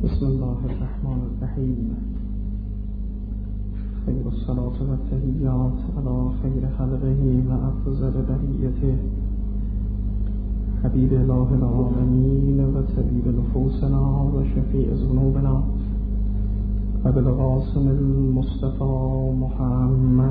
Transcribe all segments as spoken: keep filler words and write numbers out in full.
بسم الله الرحمن الرحیم. خیر الصلاة و التحیات علی خیر خلقه و افضل بریته حبیب الله العالمین و طبیب نفوسنا و شفیع ذنوبنا ابوالقاسم المصطفى محمد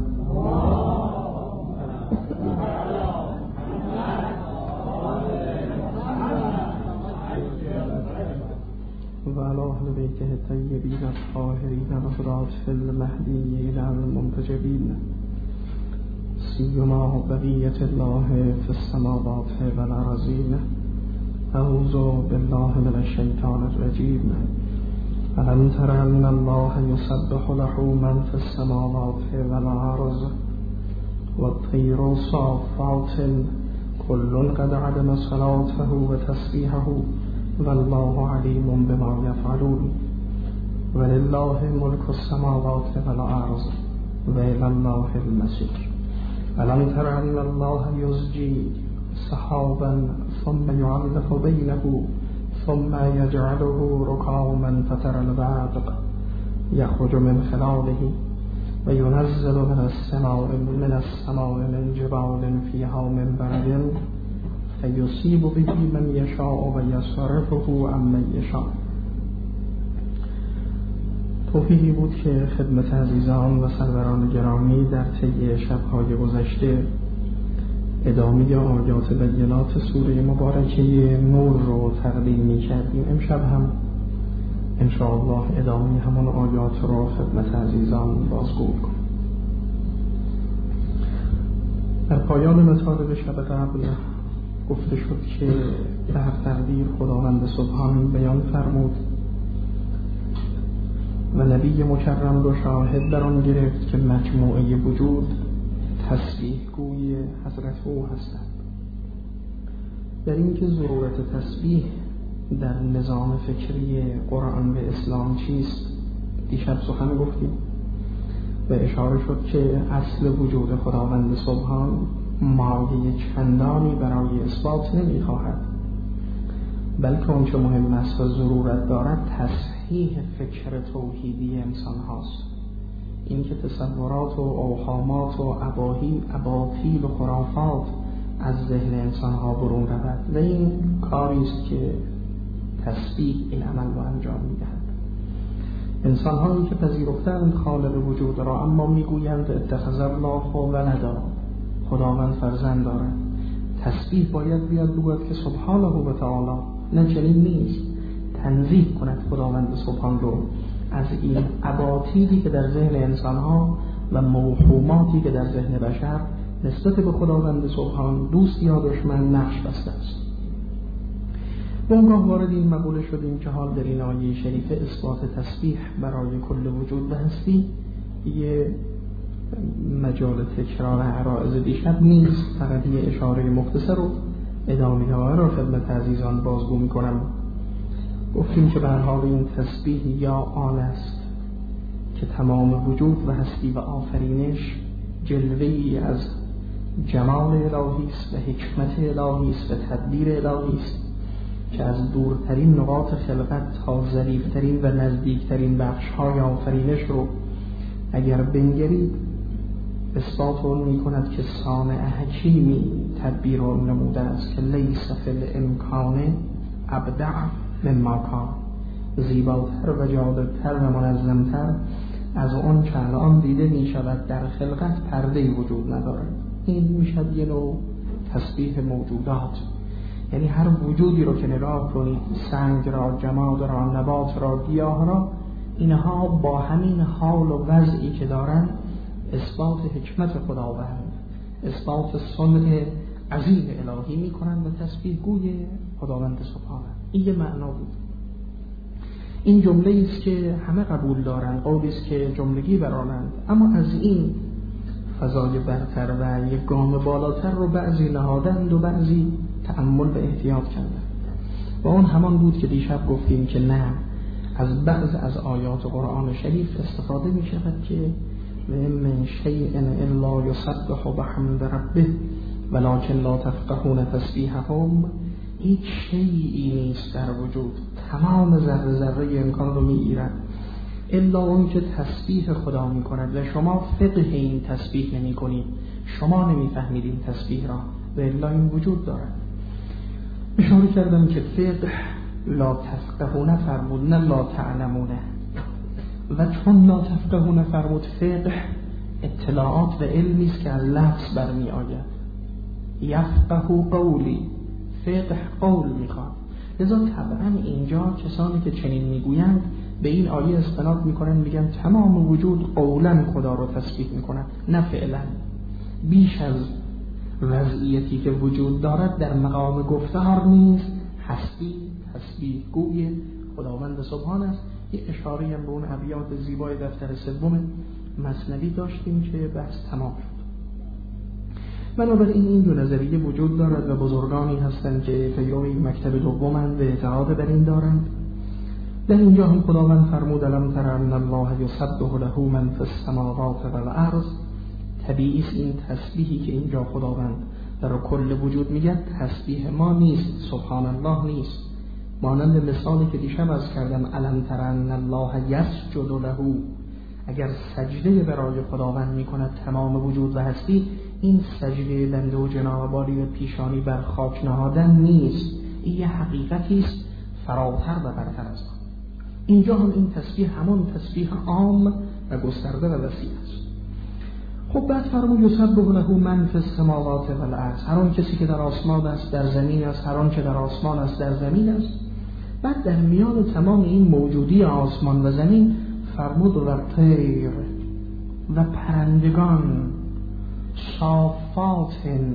و علی اهل بیته الطیبین الطاهرین الأبرار المهدیین المنتجبین سیما بقیة الله في السماوات والأرضین. اعوذ بالله من الشیطان الرجیم. ألم تر أن الله يسبح له من في السماوات والأرض والطير صافات كل قد علم صلاته وتسبيحه والله عليم بما يفعلون ولله ملك السماوات والأرض وإلى الله المصير. ألم تر أن الله يزجي سحابا ثم يعلق بينه ثم يجعله ركاما فترى البرق يخرج من خلاله وينزل من السماء من السماء من جبال فيها من برد فيصيب به من يشاء ويصرفه عن من يشاء. توفیقی بود که خدمت عزیزان و سروران گرامی در طی شب‌های گذشته ادامه آیات بینات سوره مبارکه نور رو تقدیم می کردیم. امشب هم انشاءالله ادامه همون آیات رو خدمت عزیزان بازگو کنیم. در پایان مطالب شب قبل گفته شد که در تقدیر خداوند سبحان بیان فرمود و نبی مکرم رو شاهد در آن گرفت که مجموعه وجود تسبیح گوی حضرت او هستند. در اینکه ضرورت تسبیح در نظام فکری قرآن و اسلام چیست دیشب سخن گفتیم و اشاره شد که اصل وجود خداوند سبحان مایه چندانی برای اثبات نمیخواهد، بلکه آنچه مهم است و ضرورت دارد تصحیح فکر توحیدی انسان هاست. این که تصورات و اوهامات و اباهی اباطیل و خرافات از ذهن انسان ها برون رود و این کاری است که تسبیح این عمل رو انجام میدهد. انسان هایی که پذیرفتند خالق وجود را اما میگویند اتخذ الله ولدا، خداوند فرزند دارد، تسبیح باید بیاد بگوید که سبحانه و تعالی، نه چنین نیست، تنزیه کند خداوند سبحان رو از این اباطیلی که در ذهن انسانها و موهوماتی که در ذهن بشر نسبت به خداوند سبحان دوست یا دشمن نقش بسته است. و اونگاه وارد این مقوله شدیم که حال در این آیه شریفه اثبات تسبیح برای کل وجود و هستی یه مجال تکرار عرائض دیشب نیست، فقط یه اشاره مختصر رو ادامه ها را خدمت عزیزان بازگو می کنم. گفتیم که به هر حال این تسبیح یا آن است که تمام وجود و هستی و آفرینش جلوه‌ای از جمال الهی است و حکمت الهی است و تدبیر الهی است که از دورترین نقاط خلقت تا ظریف‌ترین و نزدیکترین بخش‌های آفرینش رو اگر بنگرید اثبات اون می کند که صانع حکیمی تدبیر اون نموده است که لیس فی الامکان ابدع مما کان، زیباتر و جادتر و منظمتر از اون که الان دیده می شود در خلقت پرده‌ای وجود ندارد. این می شود یه نوع تسبیح موجودات، یعنی هر وجودی رو که نگاه کنید، سنگ را، جماد را، نبات را، گیاه را، اینها با همین حال و وضعی که دارند اثبات حکمت خداوند، اثبات صنع عظیم الهی می کنند و تسبیح گوی خداوند سبحانه. این یه معنا بود. این جمله است که همه قبول دارند، قولی است که جملگی برانند، اما از این فضای برتر و یک گام بالاتر رو بعضی نهادند و بعضی تأمل و احتیاط کردند و اون همان بود که دیشب گفتیم که نه، از بعض از آیات قرآن شریف استفاده می شود که من شیء الا یسبح بحمد ربه ولکن لا تفقهون تسبیحهم هیچ شیئی نیست در وجود، تمام ذره ذره امکان رو میگیرد الا اون که تسبیح خدا میکند و شما فقه این تسبیح نمی کنید، شما نمیفهمید این تسبیح را و الا این وجود دارد. اشاره کردم که فقه لا تفقهون فرمود، نه لا تعلمونه، و چون لا تفقهون فرمود فقه اطلاعات و علمی است که از لفظ برمی آید. یفقه قولی، فقه قول میخواد، لذا طبعا اینجا کسانی که چنین میگویند به این آیه استناد میکنن، میگن تمام وجود قولا خدا رو تسبیح میکنن، نه فعلا. بیش از وضعیتی که وجود دارد در مقام گفتار نیست، هستی تسبیح گوی خداوند سبحان است. یه اشاره هم به اون ابیات زیبای دفتر سوم مثنوی داشتیم که بحث تمام شد. بنابراین این دو نظریه وجود دارد و بزرگانی هستند که پیرو مکتب دومند و اعتقاد بر این دارند. در اینجا هم خداوند فرمود الم تر ان الله یسبح له من فی السماوات والارض. طبیعی است این تسبیحی که اینجا خداوند در کل وجود میگه تسبیح ما نیست، سبحان الله نیست. مانند مثالی که دیشب از کردم الم تر ان الله یسجد له، اگر سجده برای خداوند میکند تمام وجود و هستی، این سجده بنده و جنابالی و پیشانی بر خاک نهادن نیست، این یه حقیقتی است فراتر و برتر از آن. اینجا هم این تسبیح همون تسبیح عام و گسترده و وسیع است. خب بعد فرمود یسبح له من فی السماوات والارض، هر آن کسی که در آسمان است در زمین است، هر آن که در آسمان است در زمین است. بعد در میان تمام این موجودی آسمان و زمین فرمود و طیر و پرندگان، صافات،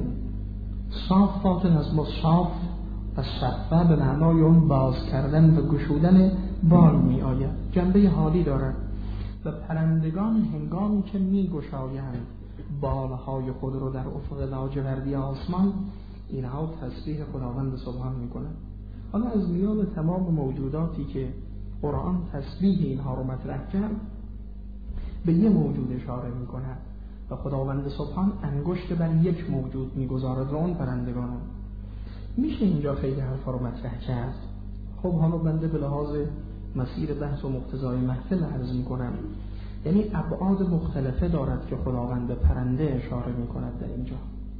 صافات از مصاف و صفه به معنای اون باز کردن و گشودن بال می آید، جنبه حالی دارد. و پرندگان هنگامی که می گشایند بالهای خود رو در افق لاجوردی آسمان، اینها تسبیح خداوند سبحان می کنند. حالا از میان تمام موجوداتی که قرآن تسبیح اینها رو مطرح کرد به یه موجود اشاره می کند و خداوند سبحان انگشت بر یک موجود می گذارد و اون پرندگان. میشه اینجا خیلی حرفا رو مطرح کرد. خب حالا بنده به لحاظ مسیر بحث و مقتضای محفل عرض می کنم، یعنی ابعاد مختلفه دارد که خداوند به پرنده اشاره می کند در اینجا.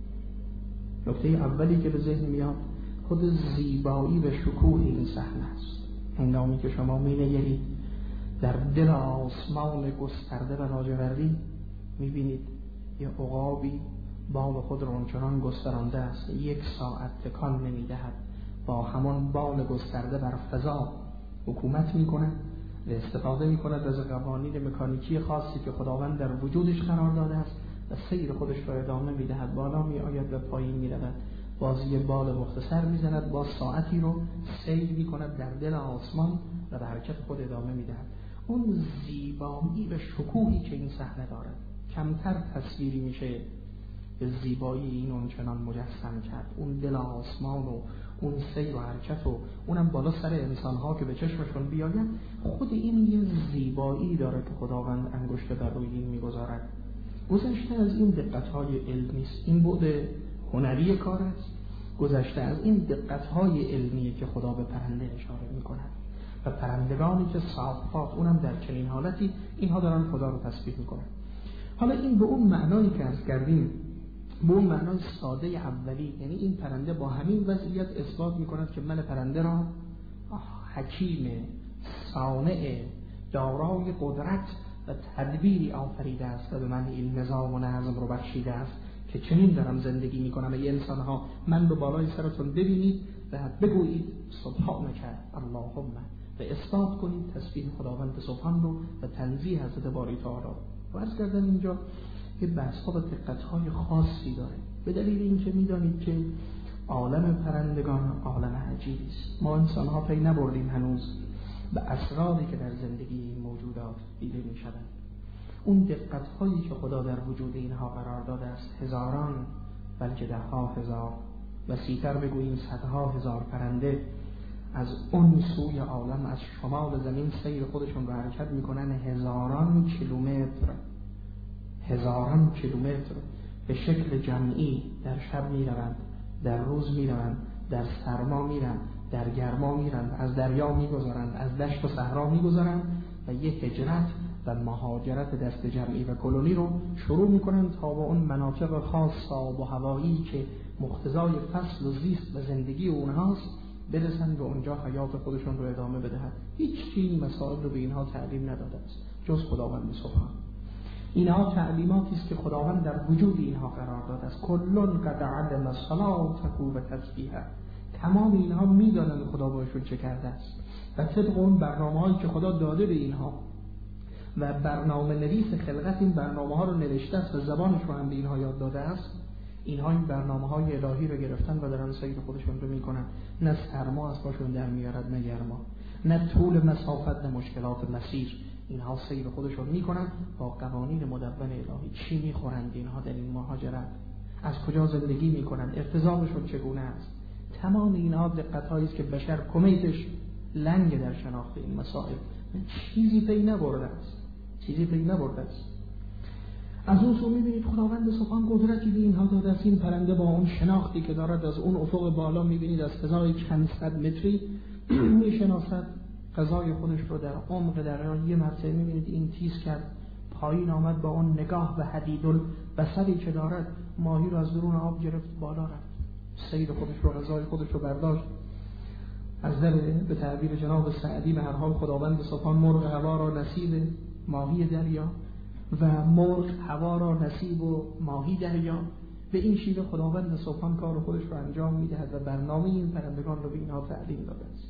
نکته اولی که به ذهن میاد خود زیبایی و شکوه این صحنه است. هنگامی که شما می‌نگرید در دل آسمان گسترده و لاجوردی می‌بینید یه عقابی بال خود را آنچنان گسترانده است یک ساعت تکان نمی‌دهد، با همان بال گسترده بر فضا حکومت می‌کند و استفاده می‌کند از قوانین مکانیکی خاصی که خداوند در وجودش قرار داده است و سیر خودش را ادامه می‌دهد، بالا می‌آید و پایین می‌رود، بازی بال مختصر میزند، با ساعتی رو سیر میکند در دل آسمان و به حرکت خود ادامه میدهد. اون زیبایی و شکوهی که این صحنه دارد کمتر تصویری میشه به زیبایی این اون چنان مجسم کرد. اون دل آسمان و اون سیر و حرکت و اونم بالا سر انسانها که به چشمشون بیاید، خود این یه زیبایی داره که خداوند انگشت بر روی این میگذارد. گذشته از این دقت‌های علمی است، این بعد هنری کار است، گذشته از این دقت‌های علمی که خدا به پرنده اشاره می‌کند و پرندگانی که صافات، اونم در چنین حالتی اینها دارن خدا رو تسبیح می‌کنند. حالا این به اون معنایی که عرض کردیم، به اون معنای ساده اولی، یعنی این پرنده با همین وضعیت اثبات می‌کند که من پرنده را حکیم، صانع، دارای قدرت و تدبیری آفریده است و به من این نظام و نظم رو بخشیده است که چنین دارم زندگی میکنم. ای انسان ها من رو بالای سرتون ببینید و بگویید سبحانک اللهم و اثبات کنید تسبیح خداوند سبحان رو و تنزیه حضرت باری تعالی. و عرض کردم اینجا یه بحث‌ها و دقت‌های خاصی داره به دلیل اینکه میدانید که عالم پرندگان عالم عجیبی است. ما انسان ها پی نبردیم هنوز به اسراری که در زندگی این موجودات دیده میشوند. اون دقت هایی که خدا در وجود اینها قرار داده است هزاران بلکه ده ها هزار، وسیع‌تر بگوییم صدها هزار پرنده از اون سوی عالم از شمال زمین سیر خودشون رو حرکت میکنن هزاران کیلومتر هزاران کیلومتر به شکل جمعی در شب میروند، در روز میروند در سرما میرن، در گرما میرن، از دریا میگذارن، از دشت و صحرا میگذارن و یه هجرت و مهاجرت دست جمعی و کلونی رو شروع میکنن تا به اون مناطق خاص آب و هوایی که مقتضای فصل و زیست و زندگی اونهاست برسن به اونجا حیات خودشون رو ادامه بدهند. هیچ چیزی مسائل رو به اینها تعلیم نداده است جز خداوند سبحان. اینها تعلیماتی است که خداوند در وجود اینها قرار داده است. کلون قد علم صلاته و تسبیحه. تمام اینها میدانند خدا باشون چه کرده است و طبق اون برنامه‌هایی که خدا داده به اینها و برنامه نویس خلقت این برنامه ها رو نوشته است و زبانش رو هم به اینها یاد داده است. اینها این برنامه های الهی رو گرفتن و دارن سیر خودشون رو میکنن. نه سرما از باشون در میارد نه گرما، نه طول مسافت نه مشکلات مسیر. اینها سیر خودشون میکنن با قوانین مدون الهی. چی میخورند اینها در این مهاجرت، از کجا زندگی میکنن، ارتزاقشون چگونه است. تمام اینها دقت‌هایی است که بشر کمیتش لنگ در شناخت این مسائل. چیزی پی نبرده است، چیزی پی نبرده است. از اون سو میبینید خداوند سبحان قدرتی به اینها داده است. این پرنده با اون شناختی که دارد از اون افق بالا میبینید از فضای چند صد متری میشناسد غذای خودش رو در عمق دریا. یه مرتبه میبینید این تیز کرد پایین آمد با اون نگاه و حدیدالبصری که دارد ماهی رو از درون آب گرفت بالا رفت، سید خودش رو غذای خودش رو برداشت. از در به تعبیر جناب سعدی به هر حال خداوند سبحان مرغ هوا را نصیب ماهی دریا و مرغ هوا را نصیب و ماهی دریا. به این شیوه خداوند سبحان کار خودش رو انجام میدهد و برنامه این پرندگان رو به اینها تعلیم داده است.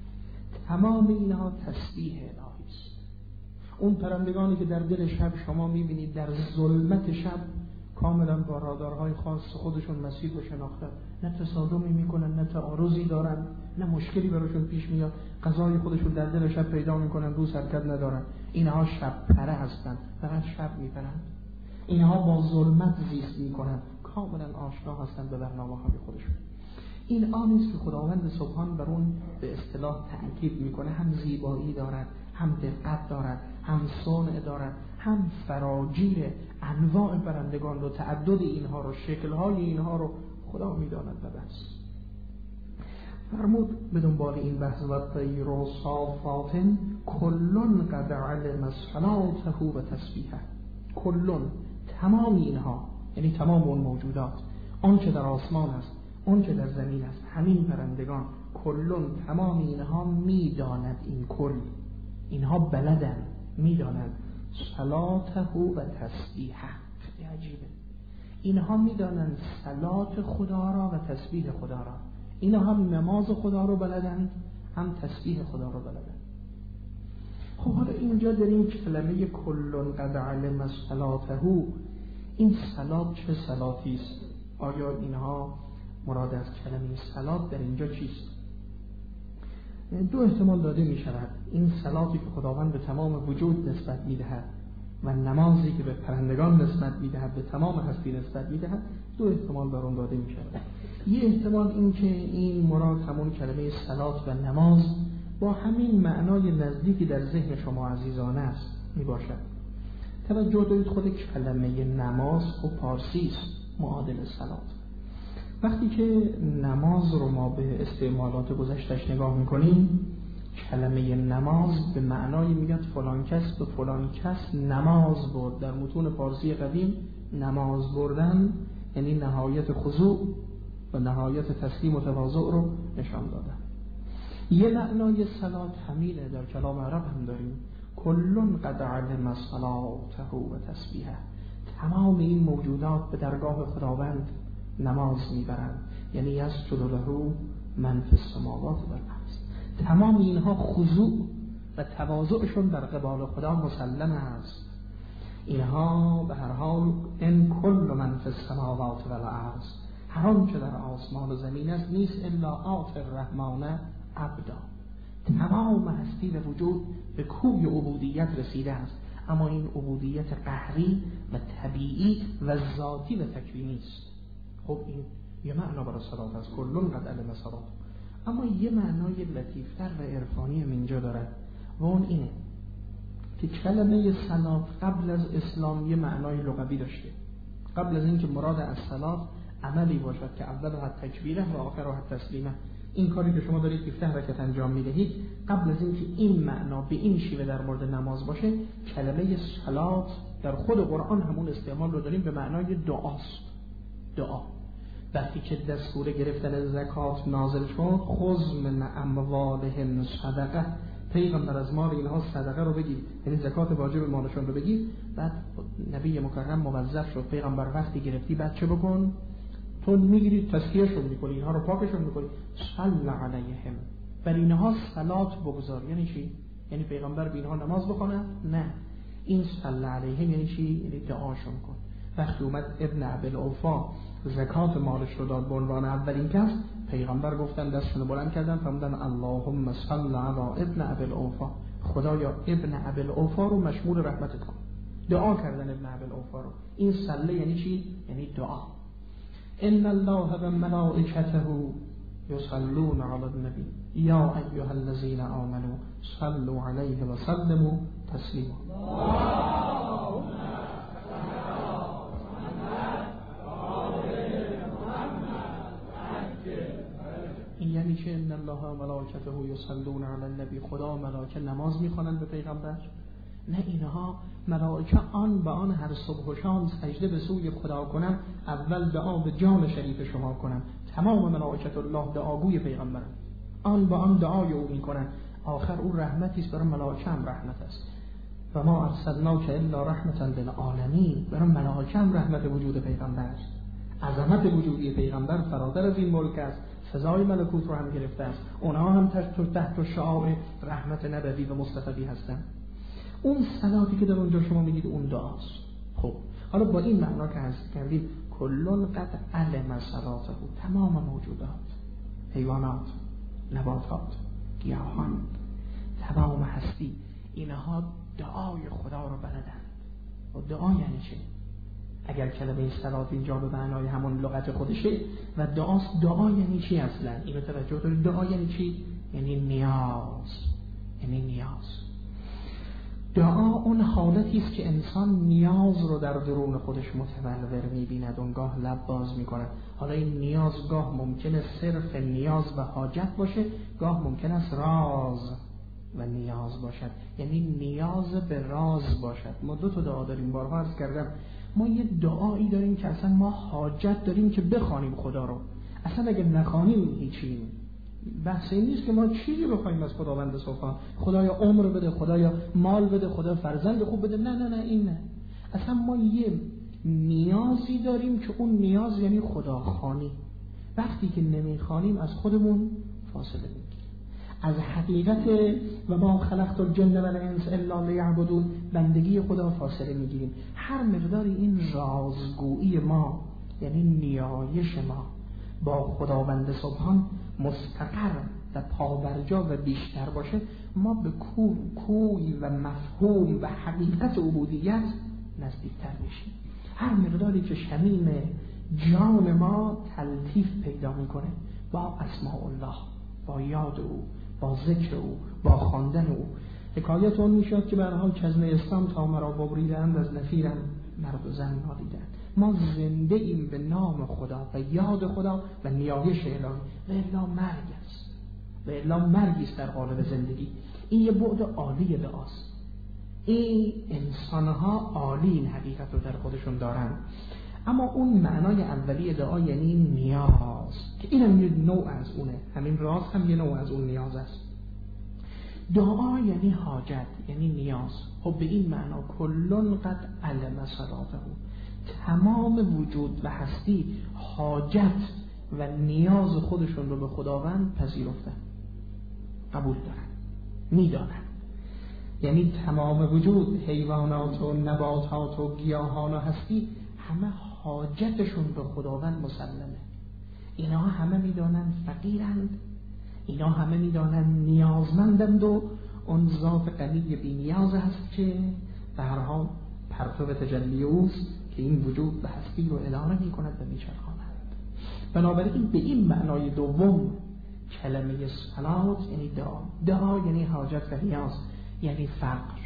تمام اینها تسبیح الهی است. اون پرندگانی که در دل شب شما میبینید در ظلمت شب کاملا با رادارهای خاص خودشون مسیر رو شناختن، نه تصادمی میکنن، نه تعارضی دارن، نه مشکلی براشون پیش میاد، غذای خودشون در دل شب پیدا میکنن، روز حرکت ندارن. اینها شب پره هستن، فقط شب میپرند. اینها با ظلمت زیست میکنن، کاملا آشنا هستن به برنامه های خودشون. این آنیست که خداوند سبحان بر اون به اصطلاح تأکید میکنه. هم زیبایی دارد، هم دقت دارد، هم صنع دارد، هم فراگیر انواع پرندگان رو، تعدد اینها رو، شکلهای اینها رو خدا میداند و بس. فرمود به دنبال این بحث و طیر و صافات کلون قد علم صلاته و تسبیحه. کلون، تمام اینها، یعنی تمام اون موجودات، آن که در آسمان است، اون که در زمین است، همین پرندگان، کلون تمام اینها میداند. این کل اینها بلدن، میداند صلاته و تسبیحه. خیلی عجیبه. اینها میدانند صلات خدا را و تسبیح خدا را. اینها هم نماز خدا رو بلدند، هم تسبیح خدا رو بلدند. خب حالا اینجا در این کلمه کلون قد علم صلاته، این صلات چه صلاتی است؟ آیا اینها مراد از کلمه صلات در اینجا چیست؟ دو احتمال داده می شود. این صلاتی که خداوند به تمام وجود نسبت می دهد و نمازی که به پرندگان نسبت می دهد، به تمام هستی نسبت می دهد، دو احتمال بر اون داده می شود. یه احتمال این که این مراد همون کلمه صلات و نماز با همین معنای نزدیکی در ذهن شما عزیزان است می باشد. توجه دارید خود کلمه نماز و پارسی است معادل صلات. وقتی که نماز رو ما به استعمالات گذشتش نگاه میکنیم، کلمه نماز به معنای میگه فلان کس به فلان کس نماز برد. در متون فارسی قدیم نماز بردن یعنی نهایت خضوع و نهایت تسلیم و تواضع رو نشان دادن. یه معنای صلات همینه در کلام عرب هم داریم. کلون قد علم صلاته و تسبیحه. تمام این موجودات به درگاه خداوند نماز میبرند، یعنی یسجد له من فی السماوات و الارض. تمام اینها خضوع و تواضعشون در قبال خدا مسلم است. اینها به هر حال ان کل من فی السماوات و الارض، هر آنچه در آسمان و زمین است نیست الا آت الرحمن عبدا. تمام هستی و وجود به کوی عبودیت رسیده است، اما این عبودیت قهری و طبیعی و ذاتی و تکوینی است. خب این یه معنا برای صلات است، کلون قد علم صلات. اما یه معنای لطیفتر و عرفانی هم اینجا دارد و اون اینه که کلمه صلات قبل از اسلام یه معنای لغوی داشته. قبل از اینکه مراد از صلات عملی باشد که اول حد تکبیره و آخر حد تسلیمه. این کاری که شما دارید هفده حرکت انجام میدهید، قبل از اینکه این معنا به این شیوه در مورد نماز باشه، کلمه صلات در خود قرآن همون استعمال رو داریم به معنای دعاست. دعا. وقتی که دستور گرفتن زکات نازل شد، خذ من اموالهم صدقه، پیغمبر از مال اینها صدقه رو بگیر، یعنی زکات واجب مالشون رو بگیر. بعد نبی مکرم موظف شد پیغمبر وقتی گرفتی بعد چه بکن؟ تو میگیری تزکیهشون میکنی، اینها رو پاکشون میکنی، صل علیهم، بر اینها صلات بگذار. یعنی چی؟ یعنی پیغمبر به اینها نماز بخونه؟ نه، این صل علیهم یعنی چی؟ یعنی دعاشون کن. وقتی اومد ابن ابی اوفا زکات مالش رو داد به عنوان اولین کس، پیغمبر گفتن دستشون بلند کردن فرمودن اللهم صل علی ابن ابی اوفا، خدایا ابن ابی اوفا رو مشمول رحمتت کن. دعا کردن ابن ابی اوفا رو. این صله یعنی چی؟ یعنی دعا. ان الله و ملائکته یصلون علی النبی یا ایها الذین آمنوا صلوا علیه و سلموا تسلیما. این یعنی که ان الله و ملائکته یصلون علی النبی، خدا و ملائکه نماز میخوانند به پیغمبر؟ نه، اینها ملائکه آن به آن هر صبح و شام سجده به سوی خدا کنند، اول دعا به جان شریف شما کنند. تمام ملائکه الله دعاگوی پیغمبر، آن به آن دعای او میکنند. آخر او رحمتی است، برای ملائکه هم رحمت است. و ما ارسلناک الا رحمتا للعالمین، برای ملائکه هم رحمت وجود پیغمبر است. عظمت وجودی پیغمبر فراتر از این ملک است، سزای ملکوت رو هم گرفته است. اونها هم تحت تحت شعار رحمت نبوی و مصطفی هستند. اون صلاتی که در اونجا شما میگید اون دعاست. خب حالا با این معنا که هست کردیم کلون قد علم صلاته، تمام موجودات، حیوانات، نباتات، گیاهان، تمام هستی، اینها دعای خدا رو بلدن. و دعا یعنی چه؟ اگر کلمه صلات اینجا به معنای همون لغت خودشه و دعاست، دعا یعنی چی اصلا؟ اینو توجه دارید. دعا یعنی چی؟ یعنی نیاز. یعنی نیاز. دعا اون حالتی است که انسان نیاز رو در درون خودش متولور می‌بیند، اونگاه لب باز می‌کند. حالا این نیاز گاه ممکنه صرف نیاز و حاجت باشه، گاه ممکن است راز و نیاز باشد، یعنی نیاز به راز باشد. ما دو تا دعا داریم، بارها عرض کردم. ما یه دعایی داریم که اصلا ما حاجت داریم که بخوانیم خدا رو، اصلا اگه نخوانیم هیچیم. بحث این نیست که ما چیزی بخوایم از خداوند سبحان، خدایا عمر بده، خدایا مال بده، خدا فرزند خوب بده. نه نه نه این نه. اصلا ما یه نیازی داریم که اون نیاز یعنی خداخوانی. وقتی که نمیخوانیم از خودمون فاصله میگیریم، از حقیقت و ما خلقت الجن و الانس الا لیعبدون، بندگی خدا فاصله میگیریم. هر مقداری این رازگویی ما یعنی نیایش ما با خداوند سبحان مستقر و پابرجا و بیشتر باشه، ما به کو کوی و مفهوم و حقیقت عبودیت نزدیکتر میشیم. هر مقداری که شمیم جان ما تلطیف پیدا میکنه با اسماء الله، با یاد او، با ذکر او، با خواندن او. حکایت اون میشد که برای حال کزمه اسلام تا مرا ببریدند، از نفیرم مرد و زن نادیدند. ما زنده ایم به نام خدا و یاد خدا و نیایش الهی، و الا مرگ است، و الا مرگی است در قالب زندگی. این یه بعد عالی دعاست. این انسانها عالی این حقیقت رو در خودشون دارن. اما اون معنای اولیه دعا یعنی نیاز، که این هم یه نوع از اونه، همین راز هم یه نوع از اون نیاز است. دعا یعنی حاجت، یعنی نیاز. خب به این معنا کلون قد علم صلاته، تمام وجود و هستی حاجت و نیاز خودشون رو به خداوند پذیرفتن، قبول دارن، میدانن. یعنی تمام وجود، حیوانات و نباتات و گیاهان و هستی، همه حاجتشون به خداوند مسلمه. اینا همه میدانن فقیرند، اینا همه میدانن نیازمندند و اون ذات غنی بی نیاز هست که به هر حال پرتو تجلی اوست که این وجود و هستی رو اداره می کند و می چرخاند. بنابراین به این معنای دوم کلمه صلات یعنی دعا. دعا یعنی حاجت و نیاز، یعنی فقر.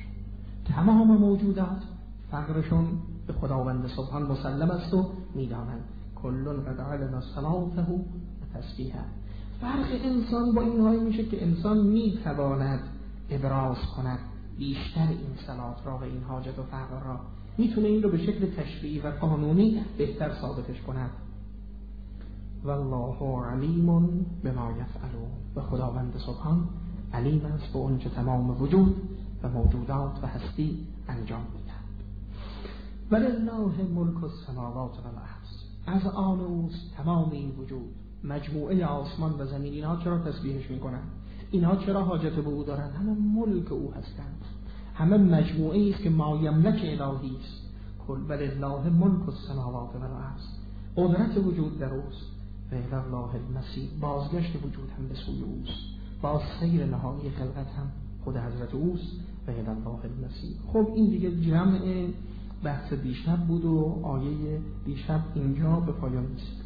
تمام موجودات فقرشون به خداوند سبحان مسلم است و می دانند. کلون قد علم صلاته و تسبیحه. فرق انسان با اینهایی میشه که انسان میتواند ابراز کند بیشتر این صلات را و این حاجت و فقر را، میتونه این رو به شکل تشریعی و قانونی بهتر ثابتش کند. والله علیم بما یفعلون، و خداوند سبحان علیم است به اون چه تمام وجود و موجودات و هستی انجام میدهد. ولله ملک السماوات و الارض، از آن اوست تمام این وجود، مجموعه آسمان و زمین. اینها چرا تسبیحش میکنن؟ اینها چرا حاجت به او دارن؟ همه ملک او هستند، همه مجموعه است که ما یملک الهی است. کل ولله ملک السماوات و الارض، قدرت وجود در اوست. و الی الله المصیر، بازگشت وجود هم به سوی اوست، باز سیر نهایی خلقت هم خود حضرت اوست. و الی الله المصیر. خب این دیگه جمع بحث دیشب بود و آیه دیشب اینجا به پایان رسید.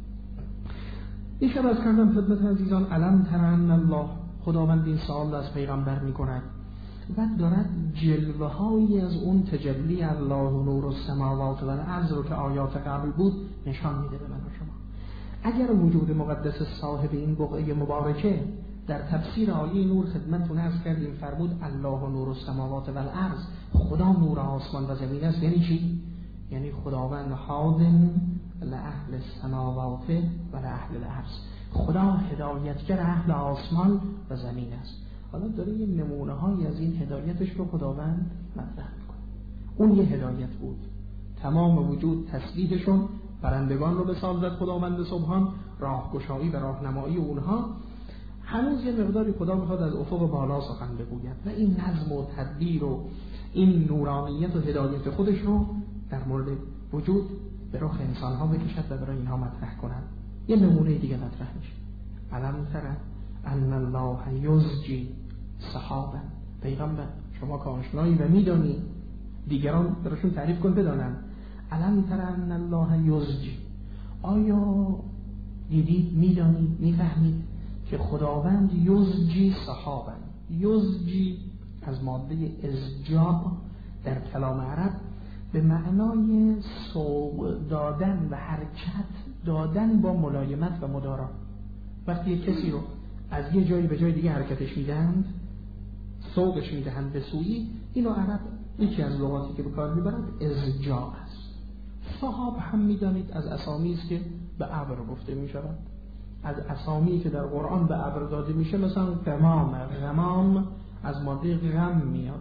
دیشب از کردم خدمت عزیزان علم ترن الله، خداوند این سوال از پیغمبر می کند و دارد جلوه هایی از اون تجلی الله و نور السماوات و الارض رو که آیات قبل بود نشان میده به من و شما. اگر وجود مقدس صاحب این بقعه مبارکه در تفسیر آیه نور خدمتتون عرض کردیم فرمود الله و نور السماوات و الارض، خدا نور آسمان و زمین است. یعنی چی؟ یعنی خداوند حاضن لأهل السماوات و لأهل الارض، خدا هدایتگر اهل آسمان و زمین است. حالا داره یه نمونه هایی از این هدایتش رو خداوند مطرح میکنه. اون یه هدایت بود، تمام وجود تسبیحشون، برندگان رو به سازد خداوند سبحان، راهگشایی و راهنمایی اونها. هنوز یه مقداری خدا میخواد از افق بالا سخن بگوید و این نظم و تدبیر و این نورانیت و هدایت خودش رو در مورد وجود به رخ انسان ها بکشد و برای اینها مطرح کنند. یه نمونه دیگه مطرح میشه. علم تر ان الله یزجی سحابا، پیغمبر شما که آشنایی و میدانی، دیگران براشون تعریف کن بدانن. علم تر ان الله یزجی، آیا دیدید، میدانید، میفهمید که خداوند یزجی سحابا. یزجی از ماده ازجاب در کلام عرب به معنای سوق دادن و حرکت دادن با ملایمت و مدارا. وقتی یک کسی رو از یه جایی به جای دیگه حرکتش میدهند، سوقش میدهند به سویی، اینو عرب یکی از لغاتی که به کار میبرند ازجاء است. سحاب هم میدانید از اسامی است که به ابر گفته میشود، از اسامی که در قرآن به ابر داده میشه، مثلا غمام. غمام از ماده غم میاد،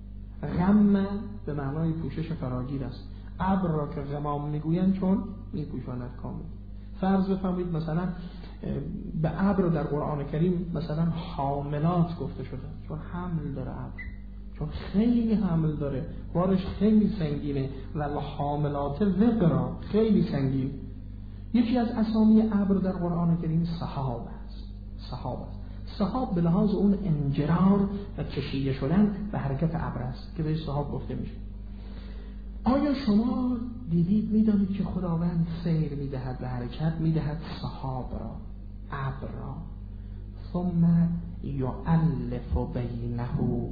غم به معنای پوشش فراگیر است. ابر را که غمام میگویند چون میپوشاند کامل. فرض بفرمایید مثلا به ابر در قرآن کریم مثلا حاملات گفته شده، چون حمل داره ابر، چون خیلی حمل داره، بارش خیلی سنگینه و حاملات وقرا خیلی سنگین. یکی از اسامی ابر در قرآن کریم سحاب است. سحاب است. سحاب به لحاظ اون انجرار و کشیده شدن به حرکت ابر است که بهش سحاب گفته میشه. آیا شما دیدید، میدانید که خداوند سیر میدهد و حرکت میدهد سحاب را، ابر را، ثم یؤلف بینه،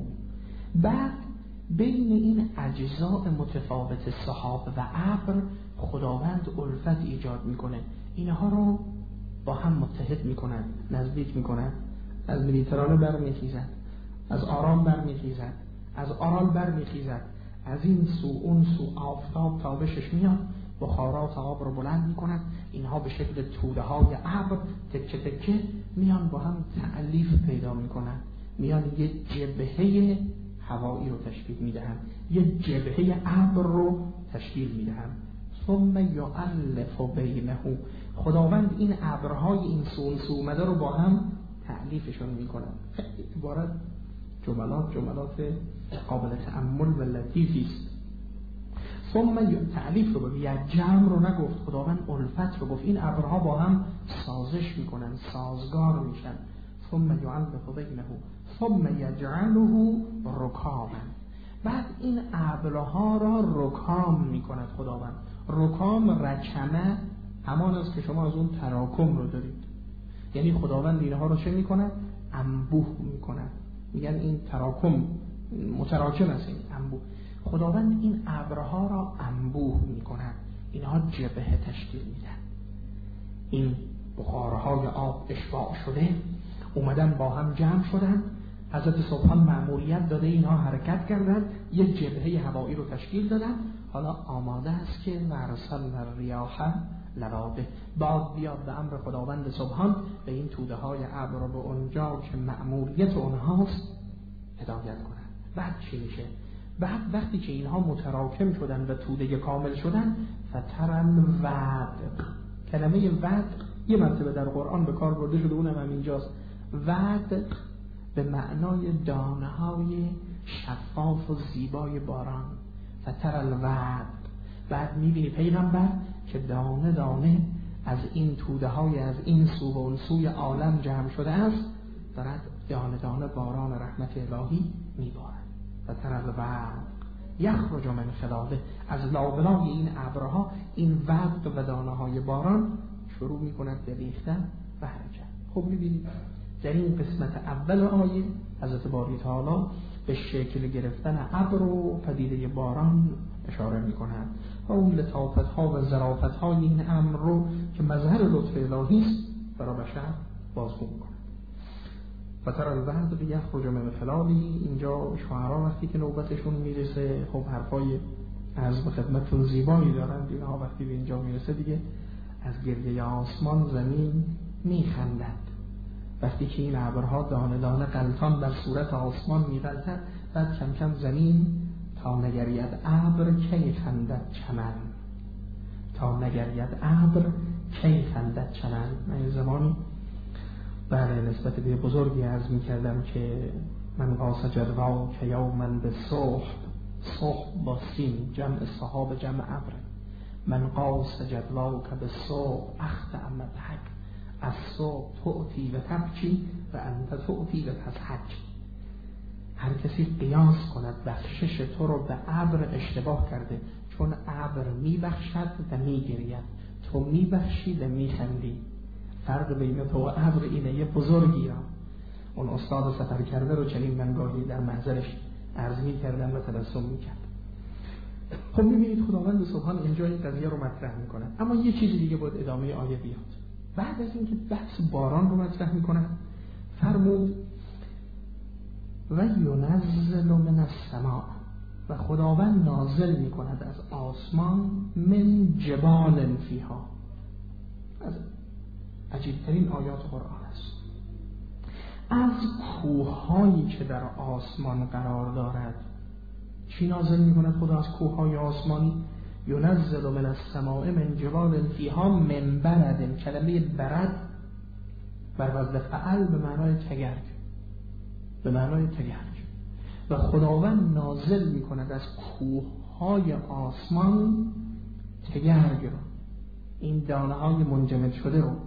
بعد بین این اجزاء متفاوت سحاب و ابر خداوند الفت ایجاد میکنه، اینها رو با هم متحد میکنن، نزدیک میکنن. از مدیترانه برمیخیزد، از آرام برمیخیزد، از آرال برمیخیزد، از این سو اون سو آفتاب تابشش میاد، بخارات آب رو بلند میکنن، اینها به شکل توده های ابر تکه تکه میان با هم تألیف پیدا میکنن، میان یه جبهه هوایی رو تشکیل میدهن، یه جبهه ابر رو تشکیل میدهن. ثم یؤلف بینه، خداوند این ابرهای این سو اون سو اومده رو با هم تألیفشون میکنن. خیلی عبارت جملات جملات قابل تأمل و لطیفی است. ثم تألیف رو بگید، جمع رو نگفت خداوند، الفت رو گفت. این ابرها با هم سازش میکنن، سازگار میشن. ثم یؤلف بینه ثم یجعله رکاما، بعد این ابرها را رکام میکند خداوند. رکام رکمه همان است که شما از اون تراکم رو دارید، یعنی خداوند اینها رو چه میکند؟ انبوه میکند. میگن این تراکم متراکم است، این انبوه. خداوند این ابرها را انبوه میکند، اینها جبهه تشکیل میدن. این بخارهای آب اشباع شده، اومدن با هم جمع شدن. حضرت سبحان مأموریت داده اینها حرکت کردن، یک جبهه هوایی رو تشکیل دادن. حالا آماده است که ورسلنا الریاح لواقح، باد بیاد به امر خداوند سبحان به این توده های ابر رو به اونجا که مأموریت اونهاست هدایت کنن. بعد چی میشه؟ بعد وقتی که اینها متراکم شدن و توده کامل شدن، فترن ودق، کلمه ودق یه مرتبه در قرآن به کار برده شده، اونم هم اینجاست. ودق به معنای دانه های شفاف و زیبای باران. فترن ودق، بعد میبینی پیغمبر که دانه دانه از این توده های از این سو و اون سوی عالم جمع شده است، دارد دانه دانه باران رحمت الهی میبارد. فترن ودق یخرج من خلاله، از لابلای این ابرها این ودق و دانه های باران شروع میکند به ریختن و حرکت. خب میبینید در این قسمت اول آیه حضرت باری تعالی به شکل گرفتن ابر و پدیده باران اشاره میکنند و اون لطافت ها و ظرافت های این امر رو که مظهر لطف الهی است برای بشر بازگو میکنند. فتر الودق یخرج من خلالی، اینجا شعرا وقتی که نوبتشون میرسه خب حرفای از به خدمتتون زیبایی دارند. اینها وقتی به اینجا میرسه دیگه از گریه آسمان زمین میخندد. وقتی که این ابرها دانه دانه غلطان بر صورت آسمان میغلطد، بعد کم کم زمین تا نگرید ابر کی خندد چمن، تا نگرید ابر کی خندد چمن. من زمانی بله نسبت به بزرگی عرض میکردم که من قاس جدوا که یومن به صحب، صحب با سین جمع صحاب جمع ابر، من قاس جدوا که به صحب اخت امدحک، از صبح تؤتی و تبکی و انت تؤتی و تضحک. هر کسی قیاس کند بخشش تو رو به ابر اشتباه کرده، چون ابر میبخشد و میگرید، تو میبخشی و میخندی. فرق بین تو و ابر اینه. یه بزرگی را اون استاد سفر کرده رو چنین من گاهی در محضرش عرض میکردم و تبسم میکرد. خب میبینید خداوند سبحان اینجا این قضیه رو مطرح میکنه. اما یه چیزی دیگه باید ادامه آیه بیاد. بعد از اینکه بحث باران رو مطرح میکنه فرمود و ینزل من السماء، و خداوند نازل میکند از آسمان، من جبال فیها، از عجیبترین آیات قرآن است، از کوههایی که در آسمان قرار دارد. چی نازل میکند خدا از کوههای آسمانی؟ ینزل من السماء من جبال فیها من برد. کلمه برد بر وزن فعل به معنای تگرگ، به معنای تگرگ. و خداوند نازل میکند از کوههای آسمان تگرگ رو، این دانه های منجمد شده رو،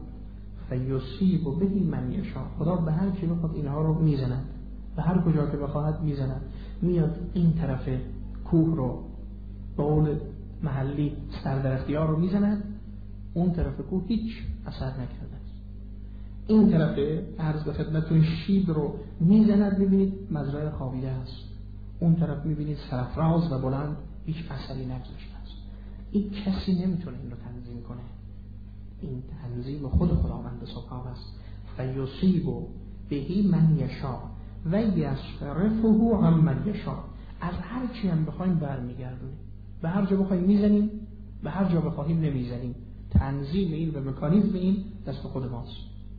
فیصیب بهی من یشاء. خدا به هر کی بخواد اینها رو میزند، به هر کجا که بخواهد میزند. میاد این طرف کوه رو به قول محلی سر در اختیار رو میزند، اون طرف کوه هیچ اثر نکرده است. این طرف عرض به خدمتون شیب رو میزند، میبینید مزرعه خاویده است. اون طرف میبینید سرفراز و بلند، هیچ اثری نگذاشته است. این کسی نمیتونه این رو تنظیم کنه. این تنظیم خود خداوند سبحانه است. فیصیب بهی من یشاء و یصرفه عن من یشاء. از هر چی هم بخوایم برمیگردونیم، به هر جا بخوایم میزنیم، به هر جا بخوایم نمیزنیم. تنظیم این و مکانیزم این دست خود ماست.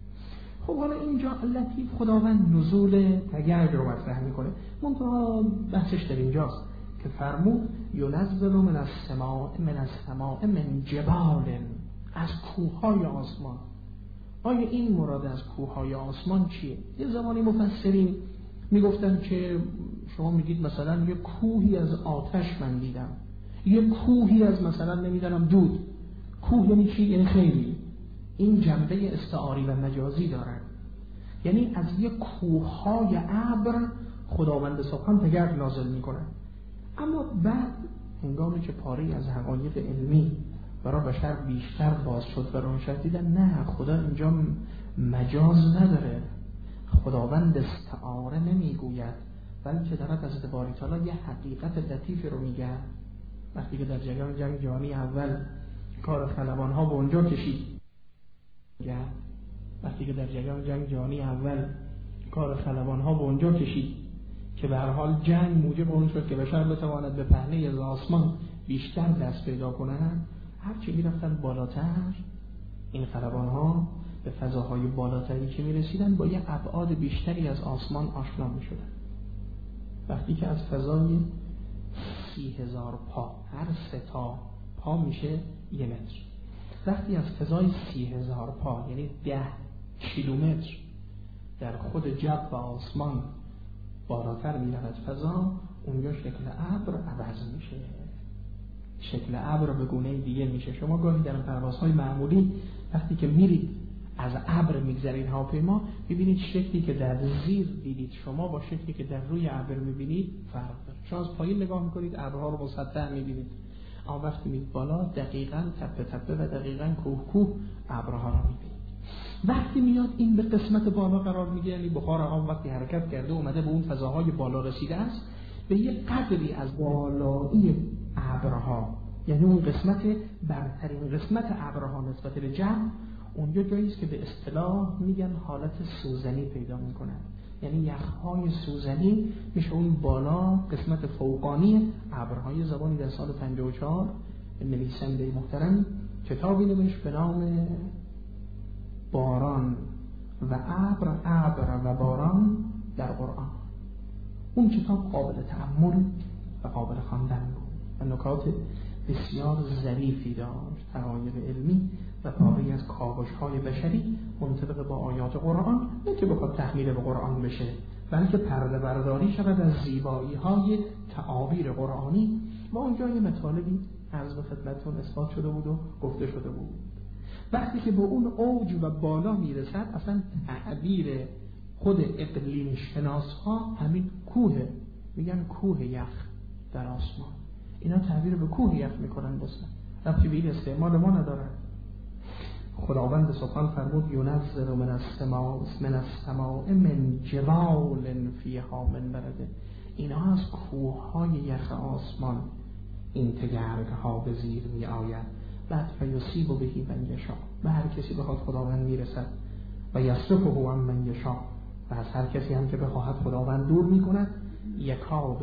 خب حالا اینجا لطیف خداوند نزول تگرگ رو مطرح میکنه. منتها بحثش در اینجاست که فرمود ینزل من السماء من السماء من جبال، از کوههای آسمان. آیا این مراد از کوههای آسمان چیه؟ یه زمانی مفسرین میگفتن که شما میگید مثلا یه کوهی از آتش من دیدم، یه کوهی از مثلا نمیدونم دود. کوه یعنی چی؟ یعنی خیلی. این جنبه استعاری و مجازی دارن، یعنی از یه کوههای ابر خداوند سبحان تگرگ نازل میکنه. اما بعد هنگامی که پاری از حقایق علمی برای بشر بیشتر باز شد و روشن دیدن نه، خدا اینجا مجاز نداره، خداوند استعاره نمیگوید، بلکه دارد از باری تعالی یه حقیقت لطیفی رو میگه. وقتی که در جریان جنگ جهانی اول کار خلبان ها به اونجا کشید جنگ. وقتی که در جنگ جنگ جهانی اول کار خلبان ها به اونجا کشید که به هر حال جنگ موجب اون شد که بشر بتواند به پهنه از آسمان بیشتر دست پیدا کنند، هر چی میرفتن بالاتر این خلبان ها به فضاهای بالاتری که میرسیدن با یه ابعاد بیشتری از آسمان آشنا میشدن. وقتی که از فضای سی هزار پا، هر سه تا پا میشه یه متر، وقتی از فضای سی هزار پا یعنی ده کیلومتر در خود جو و آسمان بالاتر میرود فضا، اونجا شکل ابر عوض میشه، شکل ابر به گونه دیگه میشه. شما گاهی در پروازهای معمولی وقتی که میرید از ابر میگذرید هواپیما، میبینید شکلی که در زیر دیدید شما با شکلی که در روی ابر میبینید فرق داره. شما از پایین نگاه میکنید ابرها رو مسطح میبینید، اما وقتی میرید بالا دقیقاً تپه تپه و دقیقاً کوه کوه ابرها رو میبینید. وقتی میاد این به قسمت بالا قرار میگیره، یعنی بخار آب وقتی حرکت کرده اومده به اون فضاهای بالا رسیده است، به یک قدری از بالایی ابرها، یعنی اون قسمت برترین قسمت ابرها نسبت به جو، اونجا جایی است که به اصطلاح میگن حالت سوزنی پیدا میکنن. یعنی یخهای سوزنی میشه اون بالا قسمت فوقانی ابرهای. زبانی در سال پنجاه و چهار نویسنده محترم کتابی نوشت به نام باران و ابر، ابر و باران در قرآن. اون کتاب قابل تأمل و قابل خواندن بود و نکات بسیار ظریفی داشت، حقایق علمی و پاره از کاوش‌های بشری منطبق با آیات قرآن، نه که بخواد تحمیل به قرآن بشه، بلکه پرده برداری شود از زیبایی‌های تعابیر قرآنی. و اونجا یه مطالبی عرض به خدمتتون اثبات شده بود و گفته شده بود. وقتی که به اون اوج و بالا میرسد، اصلا تعبیر خود اقلیم شناس‌ها همین کوه، میگن کوه یخ در آسمان. اینا تعبیر به کوه یخ میکنن، بسن ربطی به این استعمال ما ندارن. خداوند سبحان فرمود ینزل من السماء من السماء من جبال فیها من برد. اینا از کوههای یخ آسمان این تگرگ‌ها به زیر می آید. بعد فیصیب بهی من یشاء، به هر کسی بخواد خداوند میرسد، و یصرفه عن من یشاء، و از هر کسی هم که بخواهد خداوند دور میکند. یکاد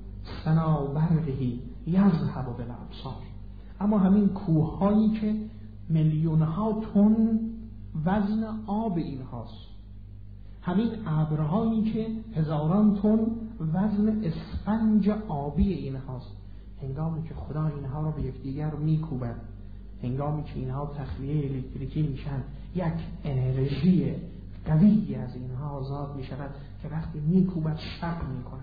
سنا برقه یذهب بالابصار. اما همین کوههایی که میلیون ها تن وزن آب اینهاست، همین ابرهایی که هزاران تن وزن اسفنج آبی اینهاست، هنگامی که خدا اینها رو به یکدیگر میکوبد، هنگامی که اینها تخلیه الکتریکی میشن، یک انرژی قوی از اینها آزاد میشود که وقتی میکوبد شق میکند.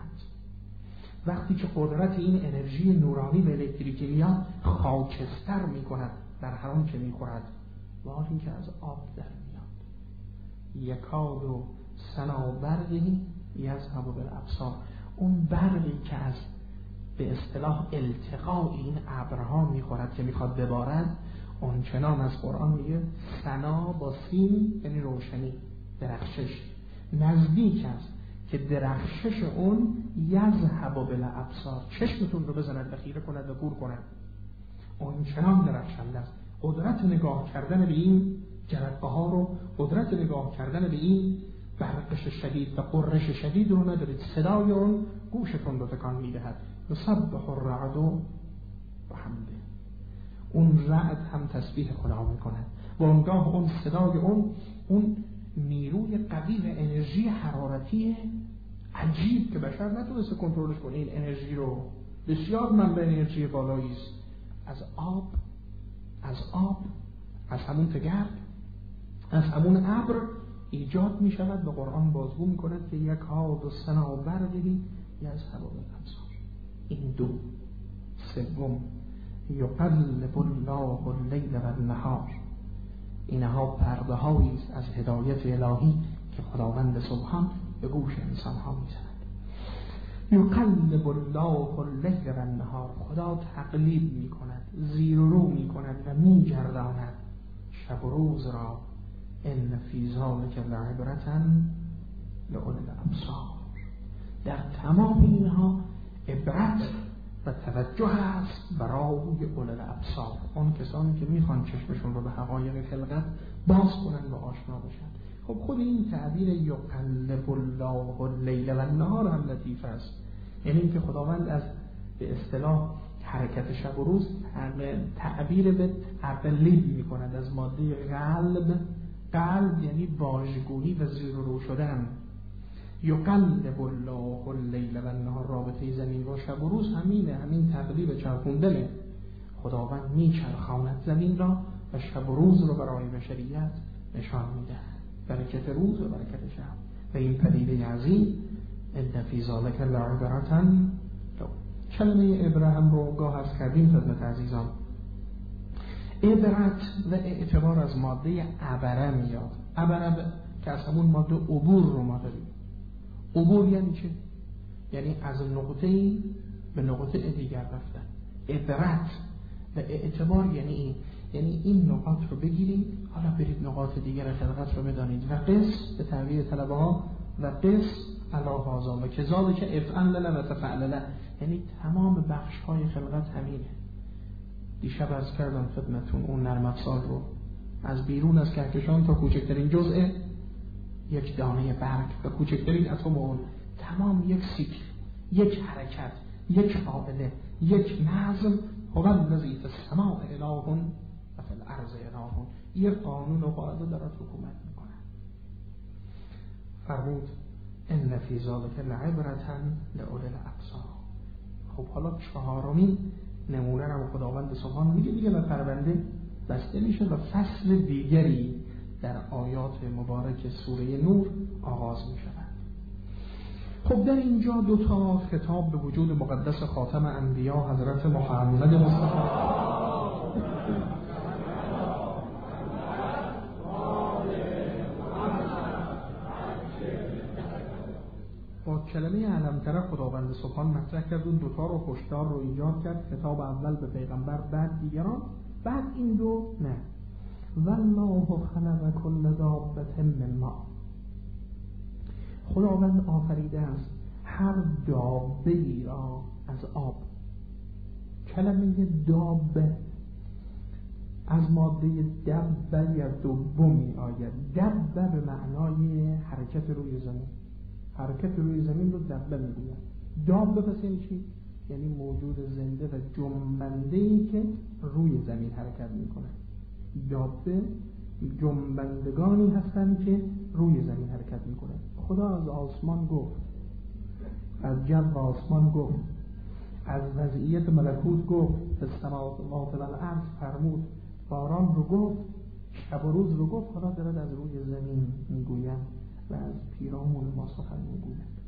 وقتی که قدرت این انرژی نورانی و الکتریکی میاد، خاکستر میکند در هر آن که میخورد، و آن که از آب در میاد. یکاد و سنا برقی یذهب بالابصار. اون برقی که از به اصطلاح التقاء این ابرها میخورد که میخواد ببارد، اون چنان از قرآن میگه سنا با سین یعنی روشنی، درخشش، نزدیک است که درخشش اون یذهب بالابصار، چشمتون رو بزند و خیره کند و کور کند. اون چنان درخشنده است. قدرت نگاه کردن به این جرقه ها رو، قدرت نگاه کردن به این برقش شدید و قررش شدید رو ندارید. صدای اون گوشتون رو تکان میدهد. یسبح الرعد و حمده. اون رعد هم تسبیح خدا میکند و اونگاه اون صدای اون اون نیروی قوی و انرژی حرارتی عجیب که بشر نتونسته کنترلش کنه، این انرژی رو، بسیار منبع انرژی بالایی است، از آب از آب از همون تگرگ، از همون ابر ایجاد می شود و قرآن بازگو می کند که یک ها دو سنا برقی یذهب بالابصار. این دو. سوم یقلب الله اللیل و النهار. اینها پرده هایی است از هدایت الهی که خداوند سبحان به گوش انسان ها می زند. یقلب الله اللیل و النهار. خدا تقلیب می کند، زیر و رو می کند و می گرداند شب و روز را. ان فی ذلک لعبرة لأولی الابصار. در تمام اینها عبرت و توجه است برای اولل الابصار، اون کسانی که میخوان چشمشون رو به حقایق خلقت باز کنن و آشنا بشن. خب خود این تعبیر یقلب الله اللیل و النهار هم لطیف است، یعنی اینکه خداوند از به اصطلاح حرکت شب و روز تعبیر به تقلیب میکند از ماده قلب. قلب یعنی واژگونی و زیر و رو شدن. یقلب الله اللیل و النهار، رابطه زمین با شب و روز همینه، همین تقلیب چرخوندنه. خداوند میچرخاند زمین را و شب و روز رو برای بشریت نشان میده، برکت روز و برکت شب. و این پدیده عظیم ان فی ذلک لعبرة. کلمه عبره هم رو گاه عرض کردیم خدمت عزیزان. عبرت و اعتبار از ماده عبره میاد. عبره که از همون ماده عبور رو ما داریم. عبور یعنی چه؟ یعنی از نقطه به نقطه دیگر رفتن. عبرت و اعتبار یعنی این، یعنی این نقاط رو بگیرید حالا برید نقاط دیگر خلقت رو بدانید. و قص به تعبیر طلبه ها و قص علا هازا و کذالک که افعل لنا و تفعل لنا، یعنی تمام بخش های خلقت همینه. دیشب عرض کردم خدمتون اون نرم افزار رو از بیرون از کهکشان تا کوچکترین جزء یک دانه برگ و کوچکترین اتم اون، تمام یک سیکل، یک حرکت، یک قابله، یک نظم. هو الذی فی السماء اله و فی الارض اله، یک قانون و قاعده دارد حکومت میکنه. فرمود ان فی ذلک لعبرة لأولی الابصار. خب حالا چهارمین نمونه رو خداوند سبحان میگه دیگه و پرونده بسته میشه و فصل دیگری در آیات مبارک سوره نور آغاز میشود. خب در اینجا دو تا خطاب به وجود مقدس خاتم انبیا حضرت محمد مصطفی با کلمه علم تر خداوند سبحان مطرح کرد. اون دوتا رو هشدار رو ایجاد کرد. خطاب اول به پیغمبر، بعد دیگران، بعد این دو نه. والله خلق کل دابة من ماء. خداوند آفریده است هر دابه ای را از آب. کلمه دابه از ماده دبه یا دبه می آید. دبه به معنای حرکت روی زمین، حرکت روی زمین رو دبه میگوید. دابه پس یعنی چی؟ یعنی موجود زنده و جنبنده‌ای که روی زمین حرکت میکنه. دابه جنبندگانی هستند که روی زمین حرکت میکنه. خدا از آسمان گفت، از جو آسمان گفت، از وضعیت ملکوت گفت، السماوات و الارض فرمود، باران رو گفت، شب و روز رو گفت. خدا دارد از روی زمین میگوید و از پیرامون ما سخن میگوید.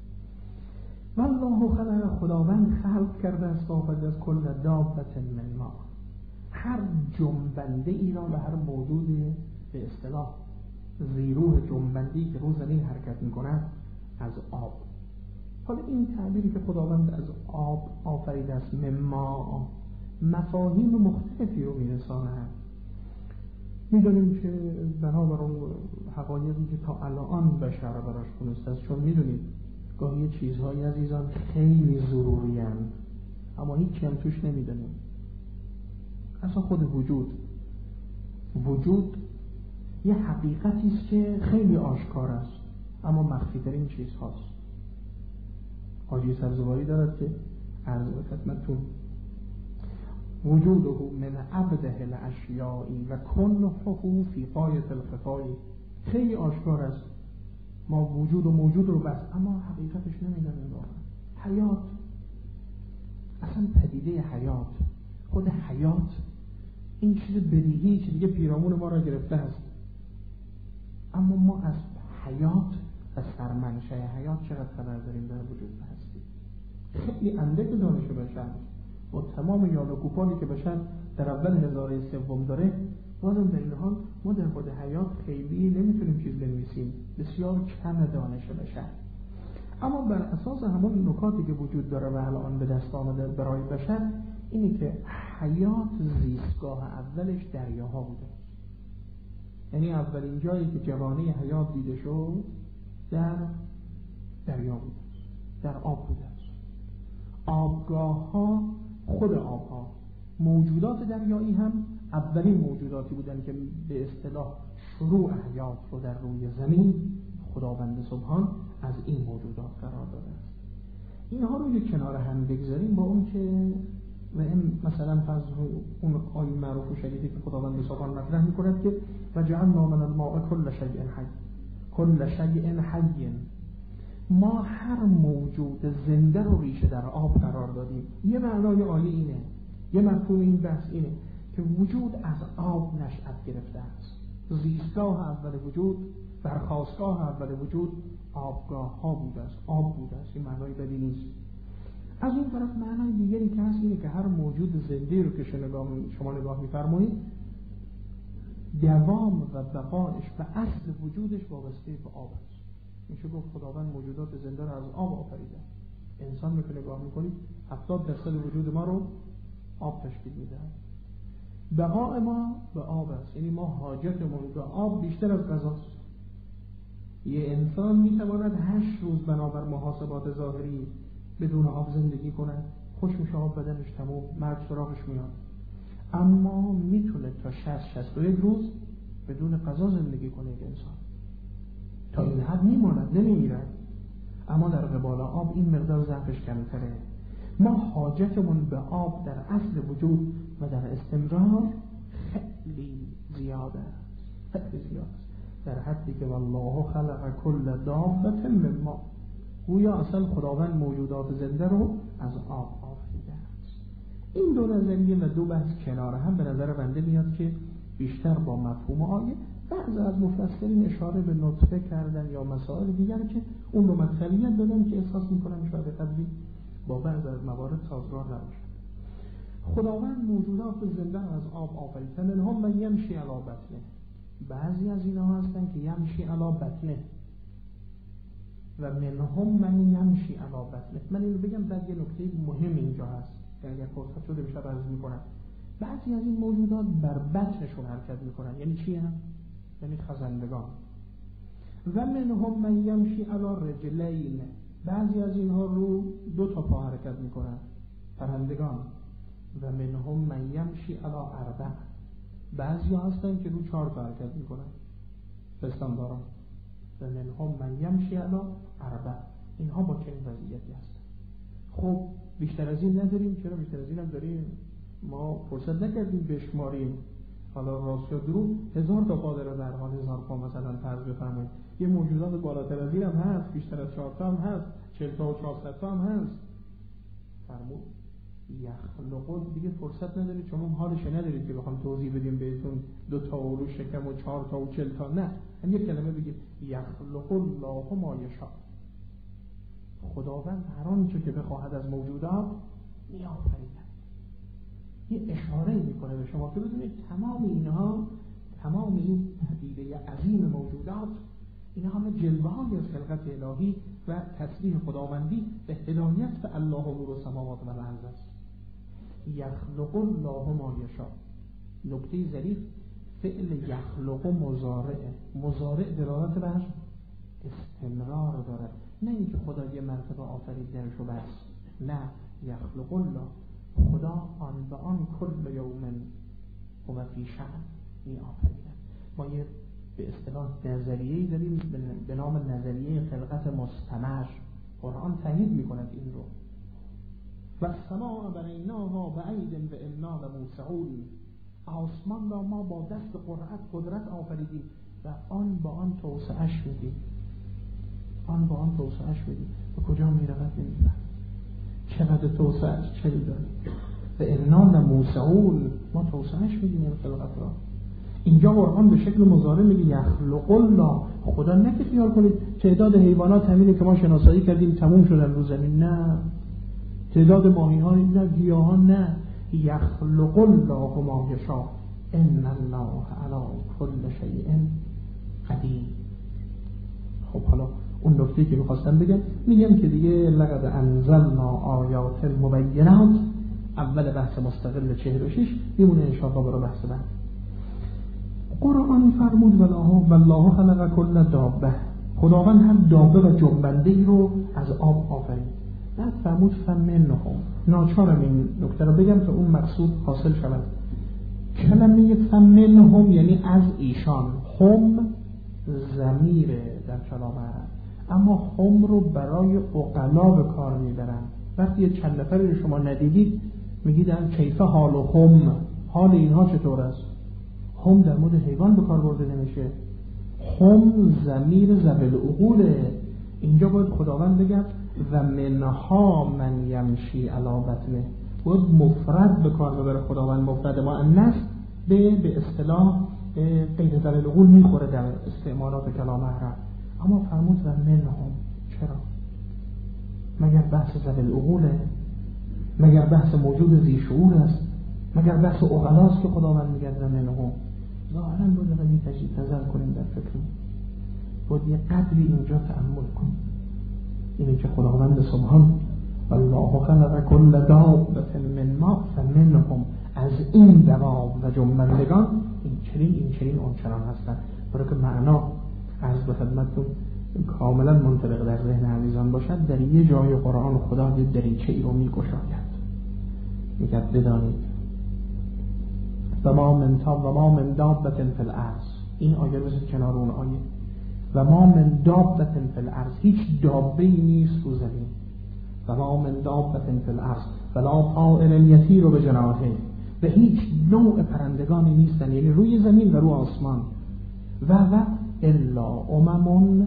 والله خلق، خداوند خلق کرده است آفریده از کل دابة من ماء، هر جنبنده ای را و هر موجود به اصطلاح زیروح جنبندی که رو زمین حرکت میکند از آب. حالا این تعبیری که خداوند از آب آفریده است من ماء مفاهیم مختلفی رو میرساند. میدونیم که بنابر اون حقایقی که تا الان بشر براش کنسته است، چون میدونید گاهی چیزهای عزیزان خیلی ضروری هستند اما هیچی هم توش نمیدونیم. اصلا خود وجود وجود یه حقیقتی است که خیلی آشکار است اما مخفی ترین چیز هاست. حاجی سبزواری دارد که عرض به خدمتتون وجوده من عبده الاشیائی و کنه فی غایة الخفای. خیلی آشکار است، ما وجود و موجود رو بس اما حقیقتش نمیدونیم. واقعا حیات، اصلا پدیده حیات، خود حیات این چیز بدیهی که دیگه پیرامون ما را گرفته است، اما ما از حیات و سرمنشأ حیات چقدر خبر داریم در وجود هستی. خیلی اندک دانش بشر با تمام یال و کوپانی که بشر در اول هزاره سوم داره، بازم در این حال ما در خود حیات خیلی نمیتونیم چیز بنویسیم. بسیار کم دانش بشر. اما بر اساس همون نکاتی که وجود داره و الان به دست آمده برای بشر اینه که حیات زیستگاه اولش دریاها بوده. یعنی اولین جایی که جوانه حیات دیده شد در دریا بوده، در آب بوده. آبگاه ها خود آبها. موجودات دریایی هم اولین موجوداتی بودن که به اصطلاح شروع حیات رو در روی زمین خداوند سبحان از این موجودات قرار داده است. اینها رو یک کنار هم بگذاریم با اون که و این مثلا فرض اون آیه معروف و شریفی که خداوند سبحان مطرح می‌کند که و جعلنا من الماء کل شیء حی، کل شیء حی، ما هر موجود زنده رو ریشه در آب قرار دادیم. یه معنای آیه اینه، یه مفهوم این بحث اینه که وجود از آب نشأت گرفته است. زیستگاه اول وجود، برخاستگاه اول وجود آبگاه ها بوده است، آب بوده است. این معنای بدی نیست. از اون طرف معنای دیگری که هست اینه که هر موجود زنده رو که شما نگاه می‌فرمایید دوام و بقایش و اصل وجودش وابسته به آب است. میشه گفت خداوند موجودات زنده رو از آب آفریده. انسان رو که نگاه می‌کنید هفتاد درصد وجود ما رو آب تشکیل میده. بقای ما به آب است، یعنی ما حاجتمون به آب بیشتر از غذاست. یه انسان میتواند هشت روز بنابر محاسبات ظاهری بدون آب زندگی کند، خوش میشه، آب بدنش تموم، مرگ سراغش میاد. اما میتونه تا شصت شصت و یک روز بدون غذا زندگی کنه یک انسان، تا این حد میماند، نمیمیرد. اما در قبال آب این مقدار ضعفش کمتره. ما حاجتمون به آب در اصل وجود و در استمرار خیلی زیاده است، خیلی زیاده است، در حدی که والله خلق کل دابة من ماء، گویا اصلا خداوند موجودات زنده رو از آب آفریده است. این دو نظریه و دو بحث کنار هم به نظر بنده میاد که بیشتر با مفهوم آیه. بعضی از مفسرین اشاره به نطفه کردن یا مسائل دیگر که اون رو مدخلیت دادن که احساس میکنن شاید قبلی با بعض از موارد سازگار نباشه. خداوند موجودات زنده از آب آفرید. منهم من یمشی علی بطنه، بعضی از اینا هستن که یمشی علی بطنه و منهم من یمشی علی بطنه. من اینو بگم بعد یه نکته مهم اینجا هست که اگر فرصت شده بشه عرض میکنم. بعضی از این موجودات بر بطنشون حرکت میکنن. یعنی چی هم؟ یعنی خزندگان. و منهم من یمشی علی رجلین، بعضی از اینها رو دو تا پا حرکت میکنن، پرندگان. و منهم من یمشی علی اربع، بعضی هستن که رو چهار تا حرکت میکنن، پستانداران. و منهم من یمشی علی اربع، اینها با چنین وضعیتی هستن. خب بیشتر از این نداریم. چرا بیشتر از این هم داریم؟ ما فرصت نکردیم بشماریم. حالا راست یا دروغ هزار تا پا داره، در حال هزار پا مثلا فرض بفرمایید. یه موجودات بالاتر از این هم هست، بیشتر از چهار تا هم هست، چهل تا و چهارصد تا هم هست. فرمود یخلقون دیگه فرصت ندارید، شما حالش ندارید که بخوام توضیح بدیم بهتون دو تا و رو شکم و چهار تا و چهل تا. نه، هم یک کلمه بگید یخلق الله ما یشاء. خداوند هر آنچه که بخواهد از موجودات میآفریند. یه اشاره میکنه به شما که بدونید تمام اینها، تمام این پدیده عظیم موجودات، اینها همه جلوه‌های از خلقت الهی و تسبیح خداوندی به هدایت به الله نور السماوات و الارض است. یخلق الله ما یشاء. نکته ظریف، فعل یخلق مضارع، مضارع دلالت بر استمرار دارد، نه اینکه خدا یه مرتبه آفریدنش رو بس. نه، یخلق الله، خدا آن به آن کل یوم و فی شأن می آفریدن. ما یه به اصطلاح نظریه‌ای داریم به نام نظریه خلقت مستمر. قرآن تایید می‌کند این رو. و السماء بنیناها بعید و انا لموسعون، آسمان را ما با دست قدرت قدرت آفریدیم و آن با آن توسعه‌اش میدیم. آن با آن توسعه‌اش میدیم. به کجا می‌رود نمی‌دونم. چقدر توسعه‌اش چه داریم. و انا لموسعون، ما توسعه‌اش میدیم این خلقت را. اینجا قرآن به شکل مضارع میگه یخلق الله. خدا نه که خیال کنید تعداد حیوانات همینه که ما شناسایی کردیم تموم شدن رو زمین. نه، تعداد ماهی‌ها نه، گیاهان نه. یخلق الله ما یشاء ان الله علی کل شیء قدیر. خب حالا اون نکته که می‌خواستم بگم، میگم که دیگه لقد انزلنا آیات مبینات، اول بحث مستقل چهل و شش میمونه ان شاء الله برای بحث بعد. قرآن فرمود والله خلق کل دابه، خداوند هر دابه و جنبنده ای رو از آب آفرید. بعد فرمود فمنهم. ناچارم این نکته رو بگم که اون مقصود حاصل شود. کلمه فمنهم یعنی از ایشان. هم ضمیره در کلام عرب، اما هم رو برای عقلا به کار میبرن. وقتی یه چند نفری رو شما ندیدید میگید ان کیف حال و هم، حال اینها چطور است؟ هم در مورد حیوان به کار برده نمیشه. هم ضمیر ذوی العقوله. اینجا باید خداوند بگه و منها من یمشی علی بطنه، باید مفرد به کار ببره خداوند. مفرد مؤنث به به اصطلاح غیر ذوی العقول میخوره در استعمالات کلام عرب. اما فرمود و منهم. چرا؟ مگر بحث ذوی العقوله؟ مگر بحث موجود ذی شعور است؟ مگر بحث عقلاست که خداوند میگه و منهم؟ ظاهراً باید قدری تجدید نظر کنیم در فکریم، باید یه قدری اینجا تأمل کنیم. اینه که خداوند سبحان الله خلق کل دابة من ماء فمنهم، از این دواب و جنبندگان این چنین این چنین اون چنان هستن. برای که معنا عرض به خدمتتون کاملا منطبق در ذهن عزیزان باشد، در یه جای قرآن خدا یه دریچه ای رو میگشاید، میگه بدانید و ما من تا و ما من دابة فی الارض. این آیه بزید کنار اون آیه و ما من دابة فی الارض، هیچ دابه‌ای نیست تو زمین. و ما من دابة فی الارض ولا طائر یطیر بجناحه، و هیچ نوع پرندگانی نیستن، یعنی روی زمین و روی آسمان. و و الا امم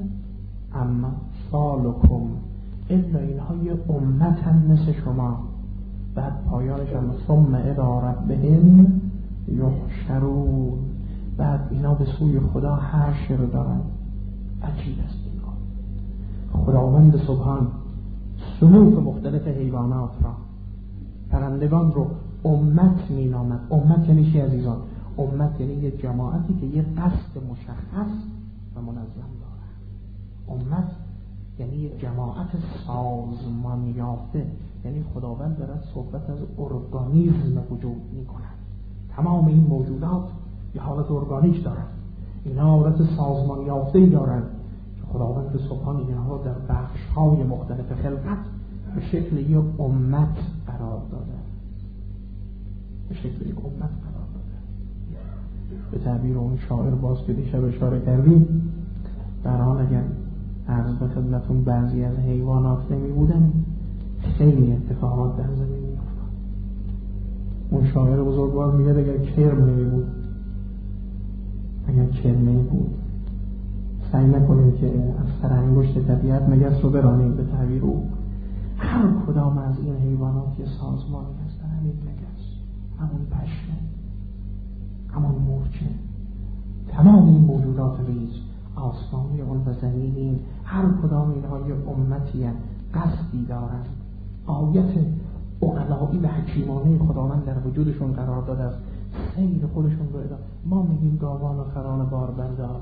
امثالکم، الا اینها یه امتن مثل شما. بعد پایانش هم ثم الی ربهم یحشرون، بعد اینا به سوی خدا حشر دارن. عجیب است این کار. خداوند سبحان صنوف مختلف حیوانات را، پرندگان رو امت می نامد. امت یعنی چی عزیزان؟ امت یعنی یه جماعتی که یه قصد مشخص و منظم داره. امت یعنی یه جماعت سازمان یافته، یعنی خداوند دارد صحبت از ارگانیسم وجود می کند. تمام این موجودات یه حالت ارگانیک دارن، اینا حالت سازمان یافته‌ای دارن که خداوند سبحان اینها در بخش‌های مختلف خلقت به شکل یک امت قرار داده، به شکل یک امت قرار داده. به تعبیر اون شاعر باز که دیشب اشاره کردیم، در حال اگر عرض به خدمتون بعضی از حیوانات نمی بودن خیلی اتفاقات در زمین می افتاد. اون شاعر بزرگوار میگه اگر کرم نمی بود، اگر کرم نمی بود سعی نکنیم که از سر انگشت طبیعت مگس رو برانیم. به تعبیر او هر کدام از این حیوانات یه سازمانی هستن، همین مگس، همون پشه، همون مورچه، تمام این موجودات ریز آسمانی اون و زمینی، هر کدام اینها یه امتی هست، قصدی دارند. آیت عقلایی و حکیمانه خداوند در وجودشون قرار داده است، سیر خودشون رو ادا. ما میگیم گاوان و خران بار بردار،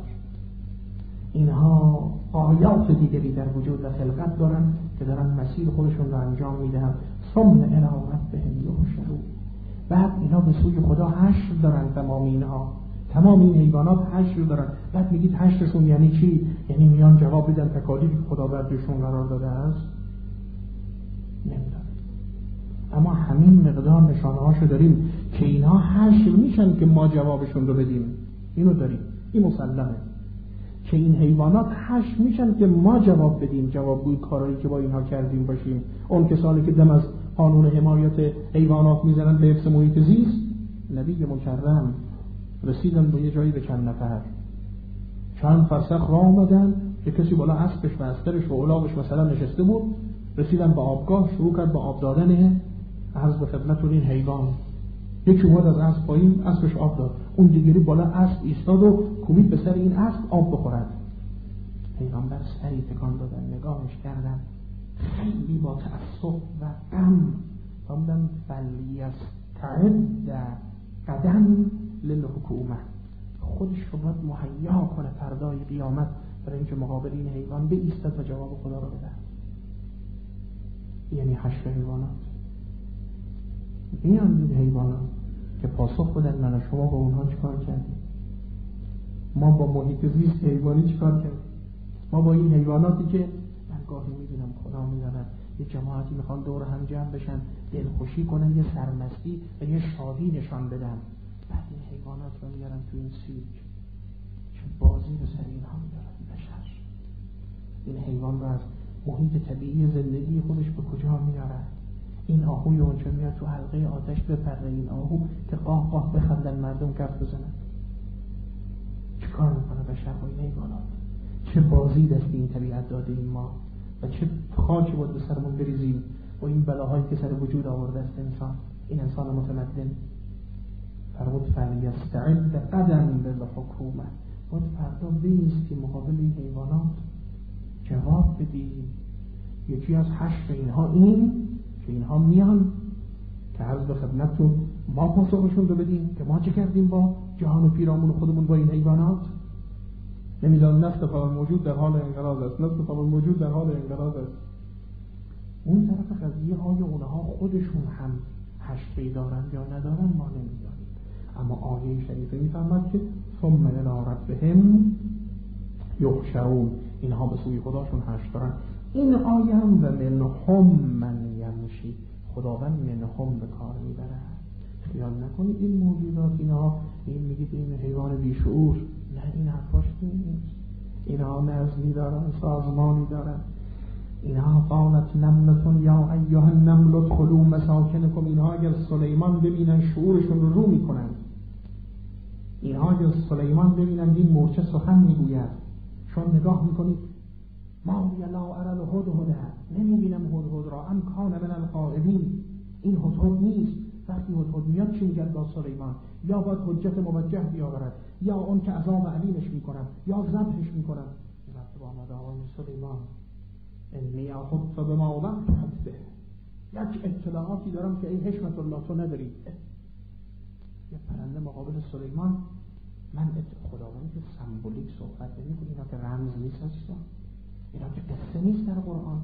اینها آیات دیگری در وجود و خلقت دارن که دارن مسیر خودشون رو انجام میدهن. ثم الی ربهم یحشرون، بعد اینا به سوی خدا حشر دارن. تمام اینها، تمام این حیوانات حشر دارن. بعد میگید حشرشون یعنی چی؟ یعنی میان جواب بدن تکالیفی که خدا بر دوشون قرار داده است؟ نمیدونم. اما همین مقدار نشانه‌هاشو داریم که اینها حشر میشن که ما جوابشون رو بدیم. اینو داریم، این مسلمه که این حیوانات حشر میشن که ما جواب بدیم، جوابگوی کارهایی که با اینها کردیم باشیم. اون کسانی که دم از قانون حمایت حیوانات میزنن به حفظ محیط زیست، نبی مکرم رسیدن به یه جایی به چند نفر، چند فرسخ راه آمدن که کسی بالا اسبش و استرش و الاغش مثلا نشسته بود، رسیدن به آبگاه، شروع کرد به آب دادن عرض به خدمتتون این حیوان. یکی اومد از اسب پایین، اسبش آب داد، اون دیگری بالا اسب ایستاد و کوبید به سر این اسب آب بخورد. پیغمبر سری تکان دادن، نگاهش کردن، خیلی با تأسف و غم فرمودن فلیستعد قدم للحکومه، خودش رو باید مهیا کنه فردای قیامت برای اینکه مقابل این حیوان بایستد و جواب خدا رو بده. یعنی حشر حیوانات. میان این حیوانات که پاسخ بدن من شما با اونها چیکار کردیم؟ ما با محیط زیست حیوانی چیکار کردیم؟ ما با این حیواناتی که من گاهی میبینم خدا میداند یه جماعتی میخوان دور هم جمع بشن، دلخوشی کنن، یه سرمستی و یه شادی نشان بدن. بعد این حیوانات رو میارن تو این سیرک، چه بازی به سر اینها میدارن بشر. این حیوان رو از محیط طبیعی زندگی خودش به کجا میارن؟ این آهوی اونجا میاد تو حلقه آتش بپره، این آهو که قاه قاه بخندن مردم کف بزنن. چه کار میکنه بشر با این حیوانات؟ چه بازی دست این طبیعت داده این ما و چه خاکی باید به سرمون بریزیم و این بلاهایی که سر وجود آورده است انسان، این انسان متمدن. فرمود فلیستعد قدم بالحکومه، باید فردا بیستی مقابل این حیوانات جواب بدیم. یکی از حشر اینها این که اینها میان که عرض به خدمتتون ما پاسخشون رو بدیم که ما چه کردیم با جهان و پیرامون خودمون با این حیوانات. نمیدان نفت فقط موجود در حال انقراض است، نفت فقط موجود در حال انقراض است. اون طرف قضیه های اونها خودشون هم حشری دارن یا ندارن ما نمیدانیم، اما آیه شریفه میفرماد که ثم الی ربهم یحشرون، اینها به سوی خداشون حشر دارن. این آیه هم و منهم من یمشی، خداوند منهم به کار میبرن. خیال نکنید این موجودات اینها این میگید این حیوان بیشعور، نه این حرفاش نیست. اینها نظمی دارن، سازمانی دارن. اینها قالت نملتون یا ایها النمل ادخلوا مساکنکم، اینها اگر سلیمان ببینن شعورشون رو رو میکنن. اینها اگر سلیمان ببینن این مورچه سخن میگوید، چون نگاه میکنید ما لا ارى الهدهد، نمیبینم هدهد را، ام کان من الغائبین، این هدهد نیست. وقتی هدهد میاد چی میگن با سلیمان؟ یا باید حجت موجه بیاورد، یا اون که عذاب علیمش میکنن، یا ذبحش میکنن. وقتی با آمد آقای سلیمان انی احط بما لم تحط به، یک اطلاعاتی دارم که ای حشمت الله تو نداری. یه پرنده مقابل سلیمان، من خداوند که سمبولیک صحبت نمی‌کنه، اینا که رمز نیست هستن، اینا که قصه نیست در قرآن.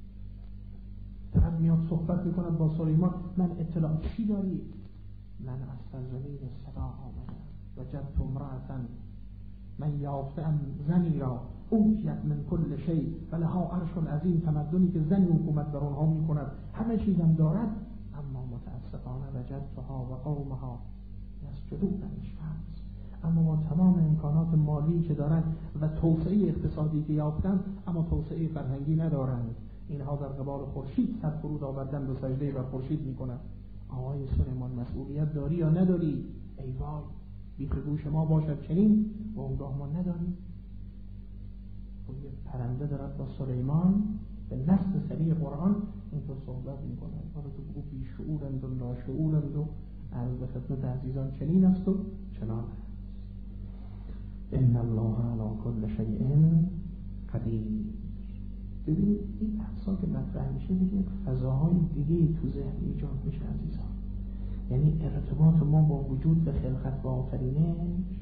طرف میاد صحبت میکنه با سلیمان، من اطلاع چی داری؟ من از زمین صدا آمدم وجدت امرأة، من یافتم زنی را اوتیت من کل شیء ولها عرش عظیم، تمدنی که زنی حکومت بر آنها میکند، همه چیزم دارد، اما متاسفانه وجدتها و قومها یسجدون للشمس، اما با تمام امکانات مالی که دارند و توسعه اقتصادی که یافتند، اما توسعه فرهنگی ندارند. اینها در قبال خورشید سر فرود آوردن و سجده بر خورشید میکنند. آقای سلیمان مسئولیت داری یا نداری؟ ای وای، بیخ گوش ما باشد چنین و اونگاه ما نداریم. و یه پرنده دارد با سلیمان به نصف سریع قرآن اینطور صحبت میکنه. حالا تو بگو بیشعورند و ناشعورند و عرض به خدمت عزیزان چنین است و چنان است. ان الله علی کل شیء قدیر. ببینید این بحثا که مطرح میشه دیگه فضاهای دیگه تو ذهن ایجاد میشه عزیزان. یعنی ارتباط ما با وجود و خلقت و آفرینش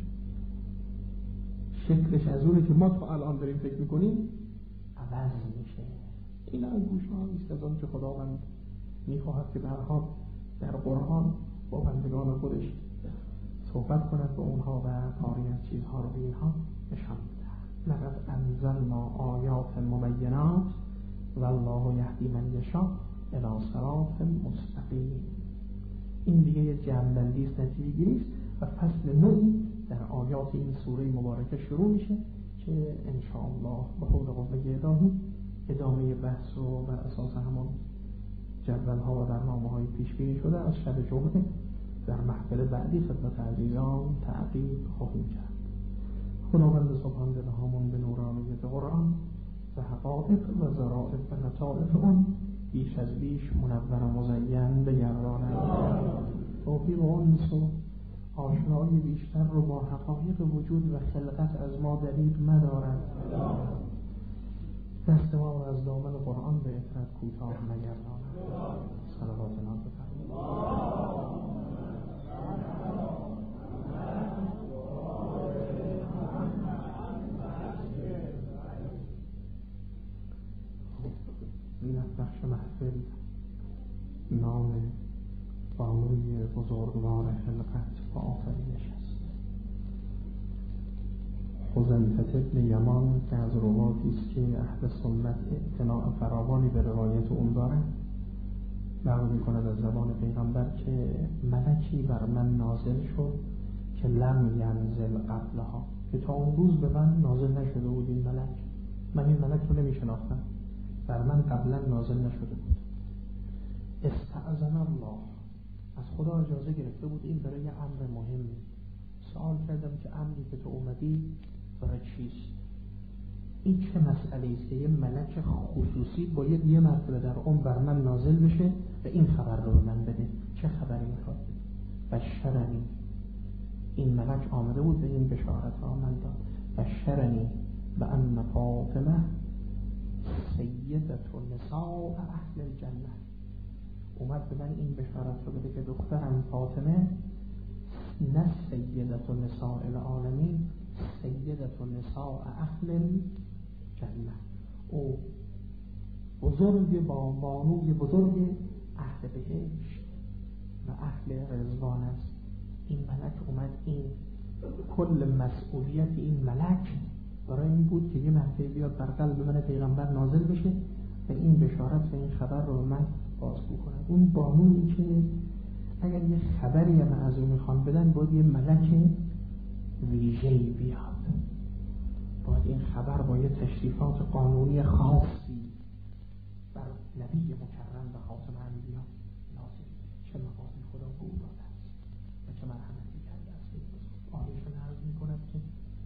شکلش از اونه که ما تا الان داریم فکر میکنیم عوض میشه. این هم گوش ها نیست از آن که خداوند میخواهد که برها در قرآن با بندگان خودش صحبت کند به اونها و کاری از چیزها رو به اینها نشان بده. لقد انزلنا آیات مبینات والله یهدی من یشاء الی صراط مستقیم. این دیگه یه جمع‌بندی است، نتیجه گیری است و فصل نوعی در آیات این سوره مبارکه شروع میشه که ان شاء الله به حول قوه الهی ادامه بحث رو بر اساس همون جدول‌ها و برنامه‌های پیش بینی شده از شب جمعه در محفل بعدی خدمت عزیزان تعقیب خواهیم کرد. خداوند سبحان دلهامون به نورانیت قرآن و حقایق و ظرائف و لطائف اون بیش از بیش منور و مزین بگرداند. توفیق و انس و آشنایی بیشتر رو با حقایق وجود و خلقت از ما دریغ مدارد. دست ما رو از دامن قرآن به اطرت کوتاه نگرداند. صلوات الله بفرمایید. این از بخش محفل نام بانوی بزرگوار خلقت و آفرینش است. حذیفه بن یمان که از رواتی است که اهل سنت اعتناء فراوانی به روایت اون دارن، نقل می‌کند از زبان پیغمبر که ملکی بر من نازل شد که لم ینزل قبلها، که تا اون روز به من نازل نشده بود این ملک. من این ملک رو نمی‌شناختم، بر من قبلا نازل نشده بود. استأذن الله، از خدا اجازه گرفته بود این برای امر مهمی. سوال کردم که امری که تو اومدی برای چیست؟ این چه مسئله است که یه ملک خصوصی باید یه مرتبه در عمر بر من نازل بشه و این خبر رو به من بده؟ چه خبری میخواد؟ بشرنی، این ملک آمده بود به این بشارت را من داد. بشرنی به ان فاطمه سیدت نساء اهل الجنه، اومد به من این بشارت رو بده که دخترم فاطمه نه سیدت نساء العالمین، سیدت نساء اهل الجنه، او بزرگ با بانوی بزرگ اهل بهشت و اهل رضوان است. این ملک اومد، این کل مسئولیت این ملک برای این بود که یه مرتبه بیاد بر قلب من پیغمبر نازل بشه و این بشارت و این خبر رو من بازگو کند. اون بانویی که اگر یه خبری هم از اون میخوان بدن باید یه ملک ویژه‌ای بیاد، باید این خبر با یه تشریفات قانونی خاصی بر نبی مکرم و خاتم انبیا نازل. چه مقامی خدا بود داده است و چه مرحمتی کرده است. آیشون عرض میکند که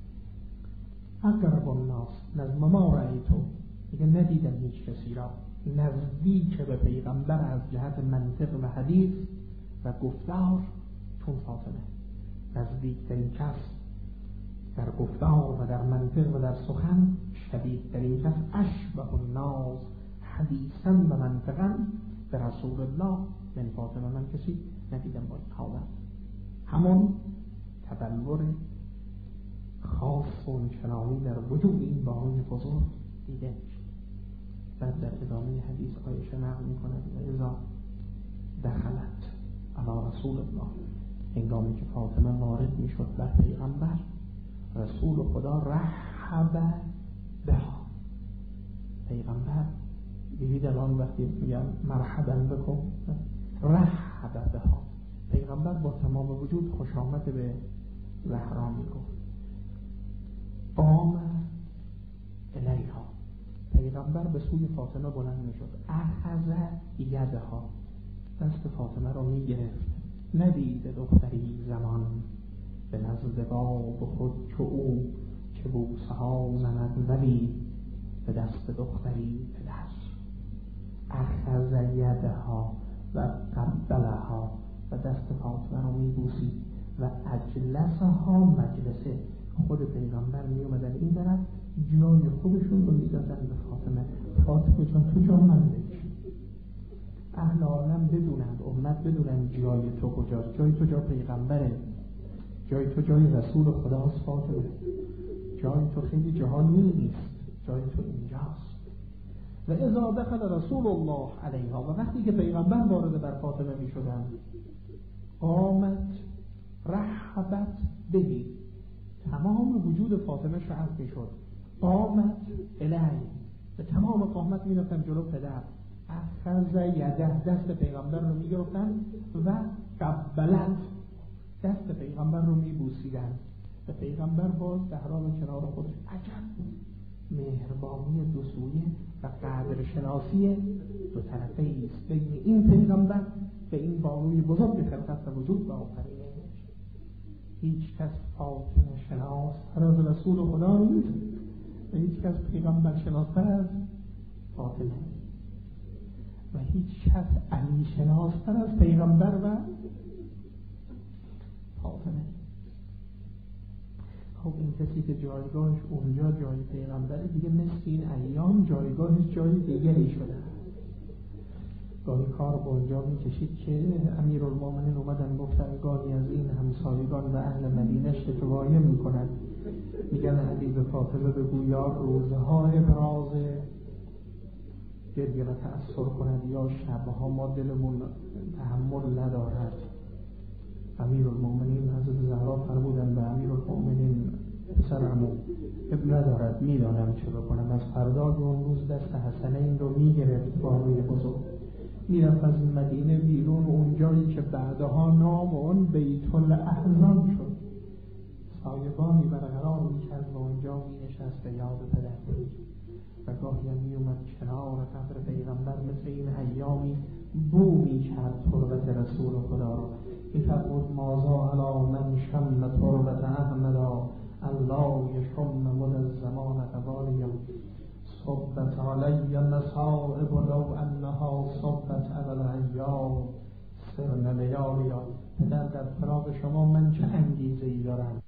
اقرب الناس نظم ما رأیتو، میگه ندیدم هیچ کسی را نزدیک به پیغمبر از جهت منطق و حدیث و گفتار چون فاطمه. نزدیکترین کس در گفتار و در منطق و در سخن، شبیه‌ترین کس، اشبه الناس حدیثا و منطقا به رسول الله من فاطمه، من کسی ندیدم با این حالت. همون تبلور خاص و چنانی در وجود این بانوی بزرگ دیده میشه. بعد در ادامه حدیث عایشه نقل میکند و اذا دخلت علی رسول الله، هنگامی که فاطمه وارد میشد بر پیغمبر، رسول خدا رحب بها، پیغمبر ببینید الان وقتی میگن مرحبا بکن، رحب بها، پیغمبر با تمام وجود خوش آمد به زهرا میگفت. قام الیها، پیغمبر به سوی فاطمه بلند میشد. اخذ یدها، دست فاطمه رو میگرفت. ندید دختری زمان به نزد باب خود چو او، که بوسه ها زند ولی به دست دختری پدر. اخذ یدها و قبلها، و دست فاطمه رو میبوسید. و اجلسها مجلسه، خود پیغمبر میومدن این طرف، جای خودشون رو میدادن به فاطمه. فاطمه جان تو جا من بکش، اهل عالم بدونند، امت بدونند جای تو کجاست. جای تو جا پیغمبره، جای تو جای رسول خداست فاطمه، جای تو خیلی جاها نیست، جای تو اینجاست. و اذا دخل رسول الله علیها، و وقتی که پیغمبر وارد بر فاطمه می شدن، قامت رحبت بهی، تمام وجود فاطمه شعب می شد. قامت الی، به تمام قامت می رفتن جلو پدر. اخذ یده، دست پیغمبر رو می گرفتن و قبلت، دست پیغمبر رو می بوسیدن. و پیغمبر باز در حال کنار خودش. عجب مهربانی دو سویه و قدر شناسی دو طرفه ایست بین این پیغمبر و این بانوی بزرگ خلقت و وجود و آفرینش. هیچ کس فاطمه شناس تر از رسول خدا نیست و هیچ کس پیغمبر شناس تر از فاطمه، و هیچ کس علی شناس تر از پیغمبر و فاطمه. خب این کسی که جایگاهش اونجا جای پیغمبره، دیگه مثل این ایام جایگاهش جای دیگری شده. گاهی کار با اونجا میکشید که امیرالمومنین اومدن گفتن گاهی از این همسایگان و اهل مدینه شکوایه میکنن، میگن حبیب فاطمه بگو یا روزها ابراز گریه و تأثیر کند یا شبها ما دلمون تحمل ندارد. امیرالمومنین حضرت زهرا فرمودن به امیرالمومنین پسرمو اب ندارد، میدانم چه بکنم. از فردای اون روز دست حسنین رو میگرفت با روی بزرگ، میرفت از مدینه بیرون، اونجایی که بعدها نام اون بیت الاحزان شد، سایبانی برقرار میکرد و اونجا مینشست به یاد پدر و گاهی هم میومد کنار قبر پیغمبر، مثل این ایامی بو میکرد تربت رسول خدا رو، میفرمود مازا علی من شم تربت احمدا الله یشم مد الزمان قبالیا صبت علی النصائب لو انها صبت علی الایام سرن لیالیا. پدر در فراق شما من چه انگیزه ای دارم